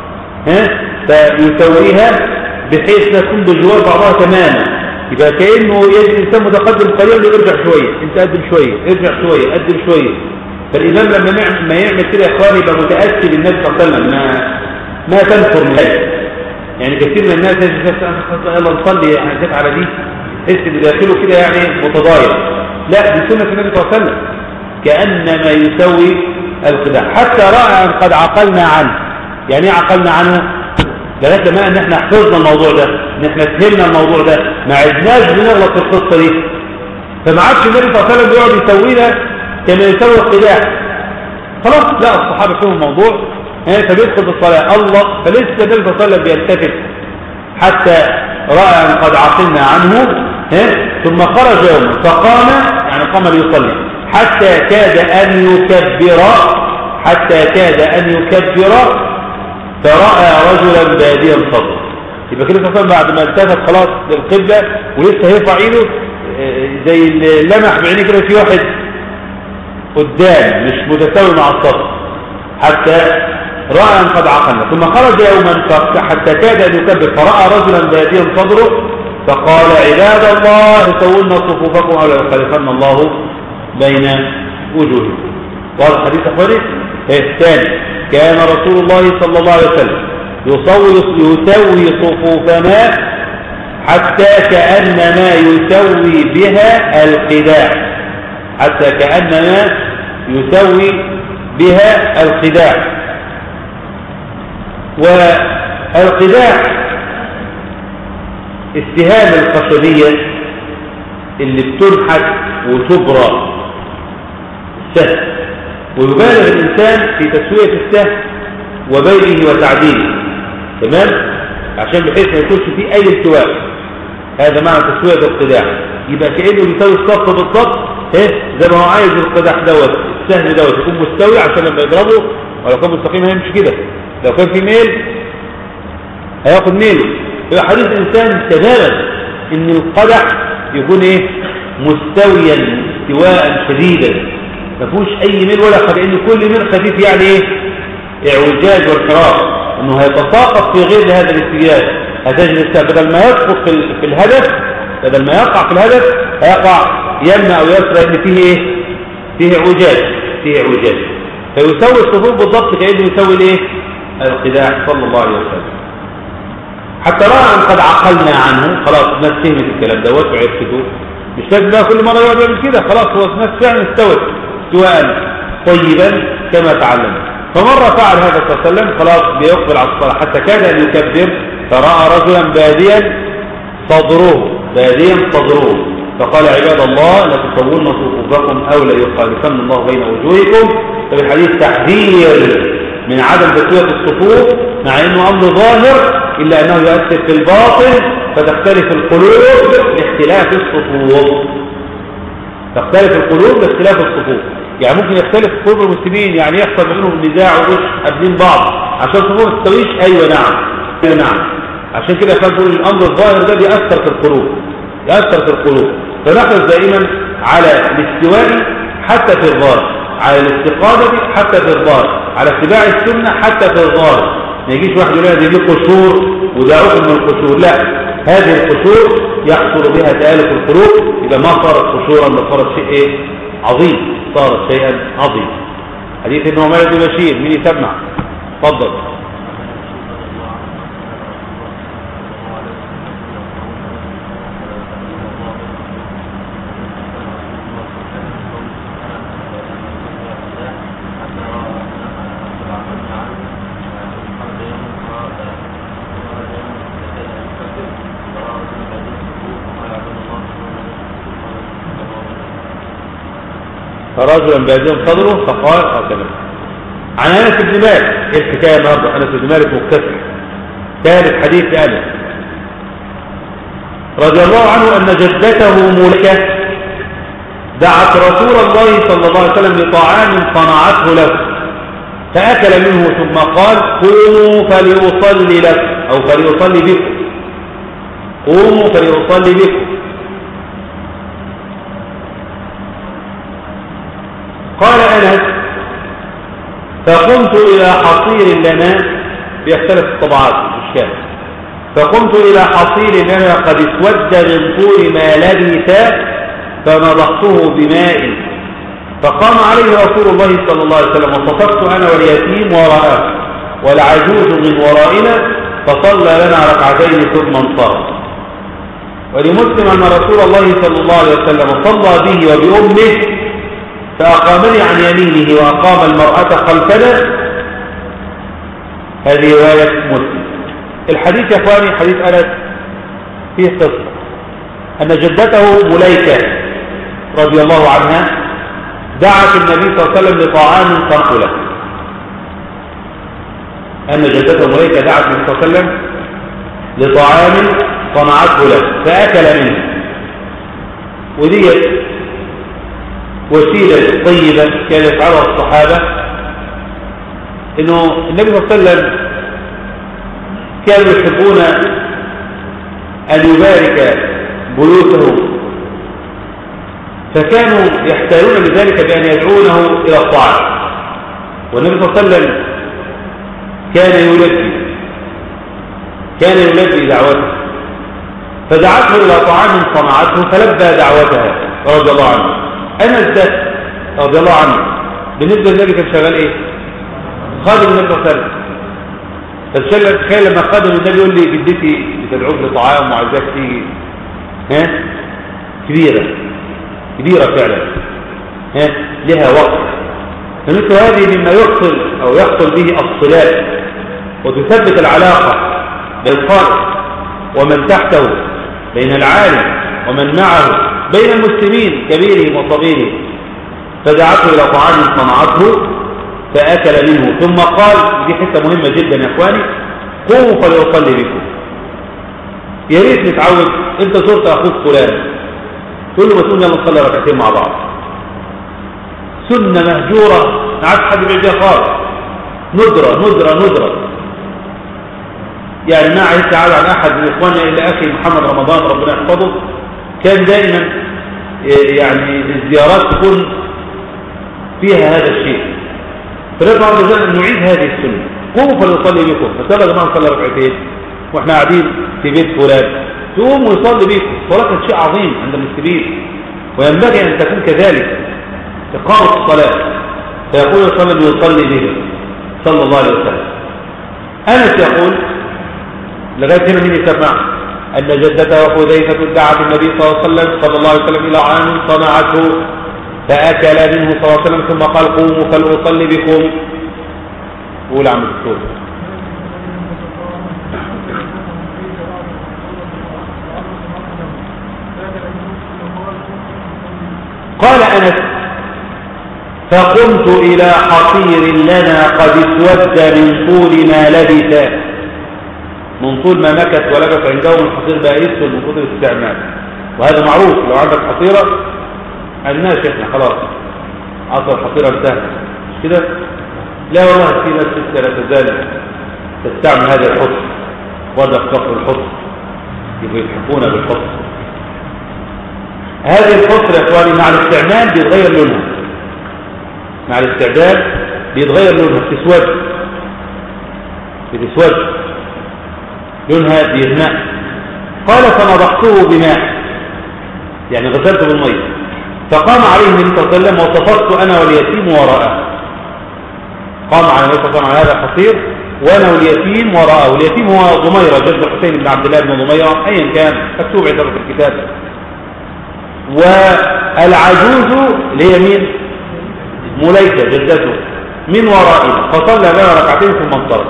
فيسويها بحيث لا تكون بجوار بعضها تماما. يبقى كأنه يجب الإنسان متقدم قليلا يرجع شوية، انت قدم شوية، ارجع شوية، قدم شوية. فالإمام لما يعمل كده يا اخواني يبقى متأكد النبي صلى الله عليه وسلم ما تنفر من هذا. يعني كثير من الناس يلا نصلي حاجات على دي، تحس ان داخله كده يعني متضايق. لا، دي سنة النبي صلى الله عليه وسلم، كأنما يسوي القداح حتى رأى أن قد عقلنا عنه. يعني ايه عقلنا عنه؟ لغايه ما ان احنا حفظنا الموضوع ده، ان احنا فهمنا الموضوع ده، ما عدناش بنغلط في القصه دي. فما عادش النبي صلى الله عليه وسلم بيقعد يسوينا كما يسوي القداح. خلاص، لا، الصحابه فيهم الموضوع، فبيدخل في الصلاه الله، فلسه النبي صلى الله عليه وسلم بيلتفت حتى راى ان قد عقلنا عنه، ثم خرج يوما فقام، يعني قام ليصلي حتى كاد ان يكبر، حتى كاد أن يكبر فرأى رجلا باديا صدره. يبقى كده صلى بعد ما التفت خلاص للقبلة ولسه هيرفع ايده زي اللمح بعينيه كده في واحد قدام مش متساوي مع الصدر، حتى رأى أن قد عقلنا. ثم خرج يوما حتى كاد أن يكبر فرأى رجلا باديا صدره فقال عباد الله سوون صفوفكم أو ليخلفن الله بين وجوهكم. وهذا الحديث أخواني الثاني كان رسول الله صلى الله عليه وسلم يسوي صفوفنا حتى كأنما يسوي بها القداح، حتى كأنما يسوي بها القداح. والقداح السهام الخشبية اللي بتنحت وتبرى السهم، ويبالغ الإنسان في تسوية السهم وبيعه وتعديله، تمام، عشان بحيث ما يكونش فيه أي التواء. هذا معنى تسوية القداح. يبقى كأنه بيسوي الصف بالضبط زي ما هو عايز القداح دوت السهم دوت يكون مستوي عشان لما يضربه، ولو كان مستقيم هيمشي كده، لو كان في ميل هياخد ميله. يبقى حديث الإنسان تماما إن القدح يكون مستويا استواء شديدا ما فيهوش أي ميل ولا خفيف، لأن كل ميل خفيف يعني اعوجاج وانحراف، إنه هيتساقط في غير هذا الاتجاه. هتجد الإنسان بدل ما يسقط في الهدف، بدل ما يقع في الهدف هيقع يمنى أو يسرى، إن فيه اعوجاج، فيه اعوجاج. فيسوي الصفوف بالضبط كأنه يسوي القداح صلى الله عليه وسلم. حتى رأى أن قد عقلنا عنه، خلاص الناس فهمت الكلام دوت وعرفته، مش لازم بقى كل مرة يقعد يعمل كده، خلاص هو الناس فعلا استوت استواء طيبا كما تعلم. فمرة فعل هذا صلى الله عليه وسلم خلاص بيقبل على الصلاة حتى كاد أن يكبر فرأى رجلا باديا صدره فقال عباد الله لا تسوون صفوفكم أو لا يخالفن الله بين وجوهكم. فبالحديث تحذير من عدم تسوية الصفوف، مع أنه أمر ظاهر إلا أنه يؤثر في الباطن، فتختلف القلوب لاختلاف الصفوف. تختلف القلوب لاختلاف الصفوف، يعني ممكن يختلف قلوب المسلمين، يعني يحصل بينهم نزاع وغش قابلين بعض عشان الصفوف ما تستويش. أيوة نعم، عشان كده فنقول الأمر الظاهر ده بيأثر في القلوب، فنحرص دائما على الاستواء حتى في الظاهر، على الاستقامة حتى في الظاهر، على اتباع السنة حتى في الظاهر. ما يجيش واحد يقول هذه دي قشور وده ركن من القشور، لا، هذه القشور يحصل بها تآلف القلوب. إذا ما صارت قشورا لصارت شيء عظيم، صارت شيئا عظيم. حديث النعمان بن بشير، مين يسمع؟ تفضل. فرجلا باديا صدره فقال تمام. عن انس بن مالك، ايه الحكايه النهارده؟ انس بن مالك مكتسح، ثالث حديث انس رضي الله عنه ان جدته ملكه دعت رسول الله صلى الله عليه وسلم لطعام صنعته له فاكل منه ثم قال قوموا فليصلي لك او فليصلي بكم، قوموا فليصلي بكم. قال أنس فقمت إلى حصير لنا، بيختلف الطبعات الإشكال، فقمت إلى حصير لنا قد اسود من طول ما لبث فنضحته بماء، فقام عليه رسول الله صلى الله عليه وسلم وصففت أنا واليتيم وراءه والعجوز من ورائنا فصلى لنا ركعتين ثم انصرف. ولمسلم أن رسول الله صلى الله عليه وسلم صلى به وبأمه فأقامني عن يمينه وأقام المرأة خلفنا. هذه رواية مسلم. الحديث يا اخواني حديث أنس فيه قصة أن جدته مليكة رضي الله عنها دعت النبي صلى الله عليه وسلم لطعام صنعته له. أن جدته مليكة دعت النبي صلى الله عليه وسلم لطعام صنعته له فأكل منه. ودي وسيلة طيبة كان يفعلها الصحابة انه النبي صلى الله عليه وسلم كانوا يحبون ان يبارك بيوتهم، فكانوا يحتالون بذلك بان يدعونه الى الطاعه، والنبي صلى الله عليه وسلم كان يلبي دعوته، فدعته الى طعام صنعته فلبى دعوتها رضي الله عنه. انس رضي الله عنه بالنسبه للنبي كان شغال ايه؟ خادم النبي صلى الله عليه وسلم. فتخيل لما خادم النبي يقول لي جدتي بتدعوك لطعام وعايزاك تيجي، كبيره فعلا، لها وقت. فمثل هذه مما يحصل به الصلات وتثبت العلاقه بين القائد ومن تحته، بين العالم ومن معه، بين المسلمين كبيرهم وصغيرهم. فدعته الى طعام صنعته فاكل منه، ثم قال، دي حته مهمه جدا يا اخواني، قوموا فليصلي بكم. يا ريت نتعود، انت زرت اخوك فلان تقول له ما يلا نصلي ركعتين مع بعض، سنه مهجوره ما عادش حد بيعملها خالص، ندره. يعني ما عايز تعالى عن احد من اخواننا الا اخي محمد رمضان ربنا يحفظه، كان دائما يعني الزيارات تكون فيها هذا الشيء. فلازم ان نعيد هذه السنه، قوموا فليصلي بكم. فسأل يا جماعه نصلي ركعتين واحنا قاعدين في بيت فلان، تقوم ويصلي بكم. الصلاه شيء عظيم عند المسلمين، وينبغي ان تكون كذلك اقامه الصلاه. فيقول صلى الله عليه وسلم يصلي به صلى الله عليه وسلم. انس يقول لغايه هنا مين يسمع؟ ان جدته حذيفه دعت النبي صلى الله عليه وسلم الى عام صنعته فاكل منه صلى الله عليه وسلم، ثم قال قوموا فلأصلي بكم. قول عم الدكتور. قال انس فقمت الى حصير لنا قد اسود من طول ما لبث، من طول ما مكث ولبث عندهم الحصير بقى يسود من كثر الاستعمال. وهذا معروف، لو عندك حصيره الناس شفنا خلاص عصر الحصيره انتهى، مش كده؟ لا والله في ناس لسه لا تزال تستعمل هذا الحصر، وده كفر الحصر، يبقوا يتحفون بالحصر. هذه الحصر يا اخواني مع الاستعمال بيتغير لونها، مع الاستعداد بيتغير لونها، بتسود لونها بيغمق. قال فنضحته بماء، يعني غسلته بالميه، فقام عليه النبي صلى الله عليه وسلم وصفرت انا واليتيم وراءه. قام على النبي صلى الله عليه وسلم على هذا الحصير وانا واليتيم وراءه. اليتيم هو ضميره جد حسين بن عبد الله بن ضميره، ايا كان مكتوب عندنا في الكتاب. والعجوز اللي هي مين؟ مليكه جدته من ورائنا، فصلى لنا ركعتين ثم انصرف.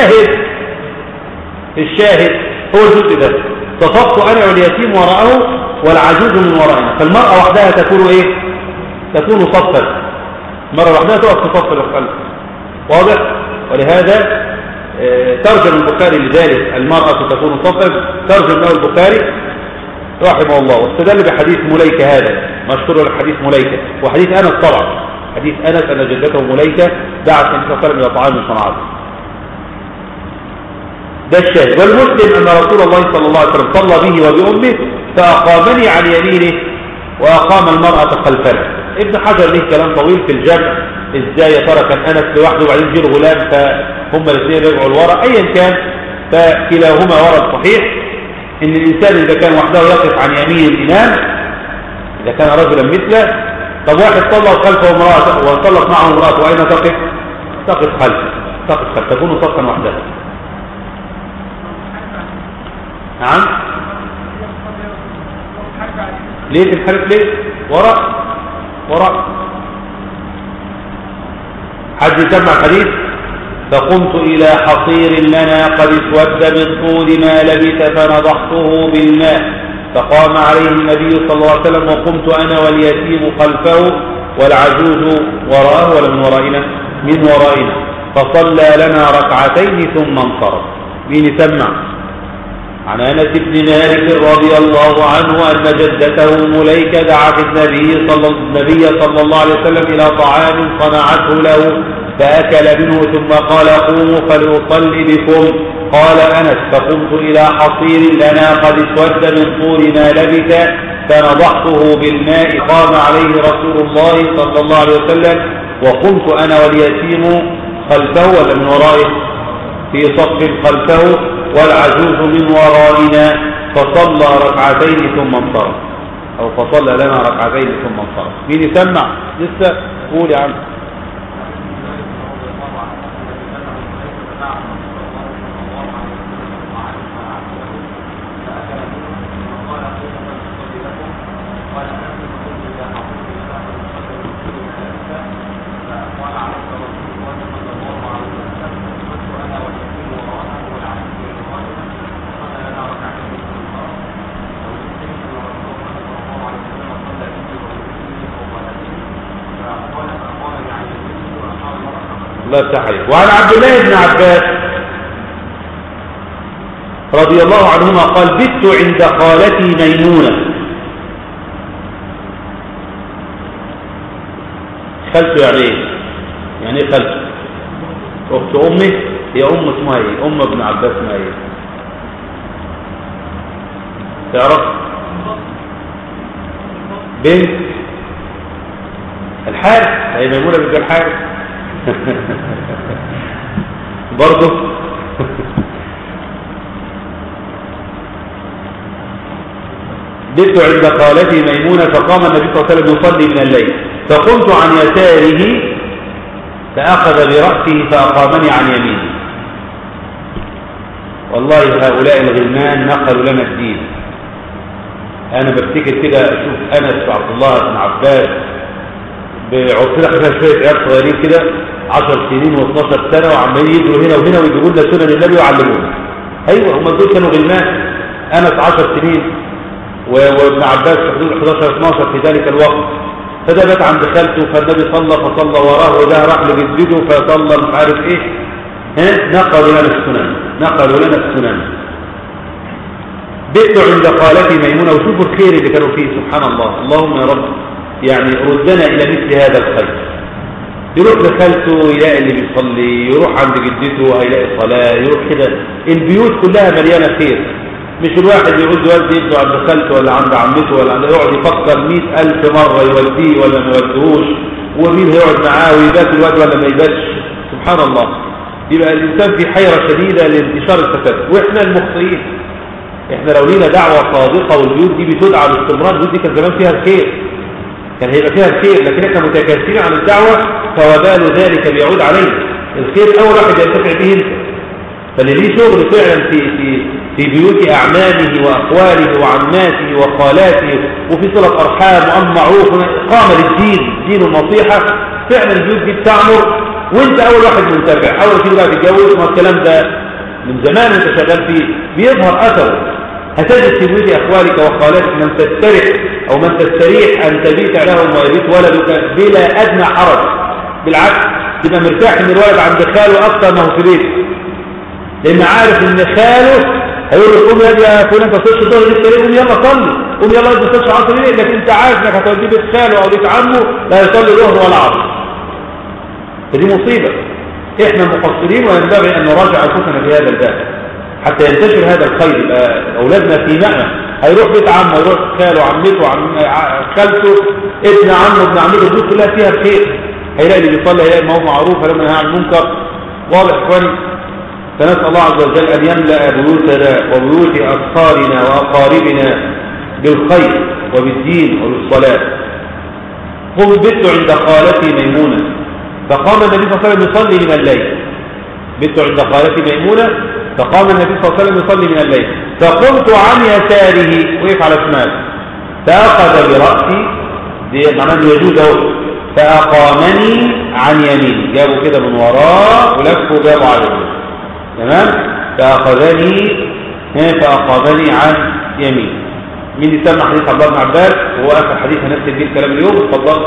الشاهد هو الجزء ده، صفقت انا واليتيم وراءه والعجوز من ورائنا. فالمرأة وحدها تكون ايه؟ تكون صفا، المرأة وحدها تقف في صف الخلف، واضح؟ ولهذا ترجم البخاري لذلك المرأة تكون صفا، ترجم له البخاري رحمه الله، واستدل بحديث مليكة هذا مشهور الحديث مليكة، وحديث انس طبعا، حديث انس ان جدته مليكة دعت النبي صلى الله عليه وسلم الى طعام صنعته. ده الشاهد. والمسلم ان رسول الله صلى الله عليه وسلم صلى به وبأمه فأقامني عن يمينه وأقام المرأة خلفنا. ابن حجر له كلام طويل في الجمع، ازاي يا ترى كان انس لوحده وبعدين جه الغلام فهم الاثنين رجعوا لورا. ايا كان فكلاهما ورد صحيح ان الانسان اذا كان وحده يقف عن يمين الامام اذا كان رجلا مثله. طب واحد صلى خلفه امرأة وصلت معه امرأة، واين تقف خلفه، تكون صفا وحدها. نعم. ليه تنحرف ليه؟ وراء حد يسمع حديث فقمت إلى حصير لنا قد اسود من طول ما لبث فنضحته بالماء فقام عليه النبي صلى الله عليه وسلم وقمت أنا واليتيم خلفه والعجوز وراءه ولا من ورائنا فصلى لنا ركعتين ثم انصرف. مين يسمع؟ عن انس بن مالك رضي الله عنه ان جدته مليكة دعت النبي صلى الله عليه وسلم الى طعام صنعته له فأكل منه ثم قال قوموا فلأصلي بكم. قال أنس فقمت إلى حصير لنا قد اسود من طول ما لبث فنضحته بالماء قام عليه رسول الله صلى الله عليه وسلم وقمت أنا واليتيم خلفه ولا من ورائه في صف خلفه والعجوز من ورائنا فصلى ركعتين ثم انصرف أو فصلى لنا ركعتين ثم انصرف. مين يسمع لسه؟ قول يا عم. وعن عبد الله بن عباس رضي الله عنهما قال بت عند خالتي ميمونة. خالته يعني ايه؟ يعني ايه خالته؟ اخت امه. هي ام اسمها ايه؟ ام ابن عباس اسمها ايه؟ تعرف؟ بنت الحارث. هي ميمونة بنت الحارث برضه بت عند خالتي ميمونة فقام النبي صلى الله عليه وسلم يصلي من الليل فقمت عن يساره فأخذ برأسه فأقامني عن يمينه. والله هؤلاء الغلمان نقلوا لنا الدين. أنا بفتكر كده أشوف أنس وعبد الله بن عباس بعصرة كده شوية عيال صغيرين كده 10 سنين و12 سنة وعمالين يجروا هنا وهنا ويجيبوا لنا سنن النبي ويعلمونا. أيوة هم دول كانوا غلمان. أنس 10 سنين وابن عباس في حدود 11-12 في ذلك الوقت. فده بات عند خالته فالنبي فصلى وراه وده راح لجدته فصلى مش عارف ايه. نقلوا لنا السنن. بئت عند خالتي ميمونة. وشوفوا الخير اللي كانوا فيه سبحان الله. اللهم يا رب يعني ردنا إلى مثل هذا الخير. يروح لخالته يلاقي اللي بيصلي، يروح عند جدته هيلاقي صلاة، يروح كده. البيوت كلها مليانة خير. مش الواحد يقول يودي ابنه عند خالته ولا عند عمته ولا يقعد يفكر 100,000 مرة يوديه ولا ما يوديهوش ومين هيقعد معاه ويبات الواد ولا ما يباتش. سبحان الله. يبقى الإنسان في حيرة شديدة لانتشار الفساد. وإحنا المخطئين. إحنا لو لينا دعوة صادقة والبيوت دي بتدعى باستمرار البيوت دي كان زمان فيها الخير. كان هيبقى فيها الخير لكن احنا متكاسلين عن الدعوة فوبال ذلك بيعود علينا. الخير أول واحد ينتفع به انت. فاللي ليه شغل فعلا في بيوت أعمامه وأخواله وعماته وخالاته وفي صلة أرحام وأم معروف قام للدين دين النصيحة فعلا البيوت دي بتعمر وانت أول واحد منتفع. أول كده بقى تتجوز ما الكلام ده من زمان انت شغال فيه بيظهر أثره. هتجد في بيوت أخوالك وخالاتك من تستريح أو من تستريح أن تبيت لهم ويبيت ولدك بلا أدنى حرج. بالعكس تبقى مرتاح ان الولد عند خاله أكثر ما هو في بيته لأن عارف ان خاله هيقول له قوم يا فلان انت تصلي الظهر لسه ليه؟ قوم يلا صلي، قوم يلا انت تصلي عصر ليه؟ لكن انت عارف انك هتوديه بيت خاله او بيت عمه لا يصلي ظهر ولا عصر. فدي مصيبة. احنا مقصرين وينبغي ان نراجع انفسنا في هذا الباب حتى ينتشر هذا الخير. يبقى اولادنا في معنى هيروح بيت عمه يروح خاله عمته خالته ابن عمه ابن عمته البيوت كلها فيها الخير. هيلاقي اللي بيصلي هيلاقي ما هو معروف لما ينهى عن المنكر. واضح اخواني. فنسأل الله عز وجل أن يملأ بيوتنا وبيوت أصهارنا وأقاربنا بالخير وبالدين وبالصلاة. قم بت عند خالتي ميمونة فقام النبي صلى الله عليه وسلم يصلي من الليل. بت عند خالتي ميمونة فقام النبي صلى الله عليه وسلم يصلي من الليل فقمت عن يساره وقف على شماله فأخذ برأسي دي معناه انه يجوز اهو فأقامني عن يميني. جابوا كده من وراه ولفوا جابوا على يمين. تمام. فأقامني عن يمين. مين يسمع حديث عبد الله بن عباس وهو آخر حديث هنفس الدين الكلام اليوم؟ اتفضل.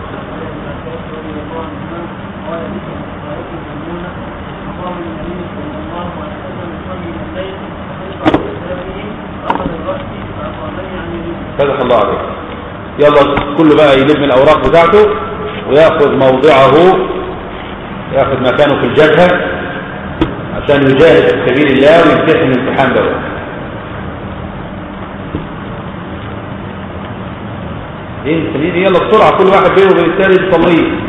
صدق الله عليك. يلا كله بقى يلم الأوراق بتاعته ويأخذ موضعه ياخذ مكانه في الجبهة عشان يجاهد في سبيل الله ويمتحن الامتحان ده. ايه يلا بسرعة، كل واحد بينه وبين الثاني يصليه.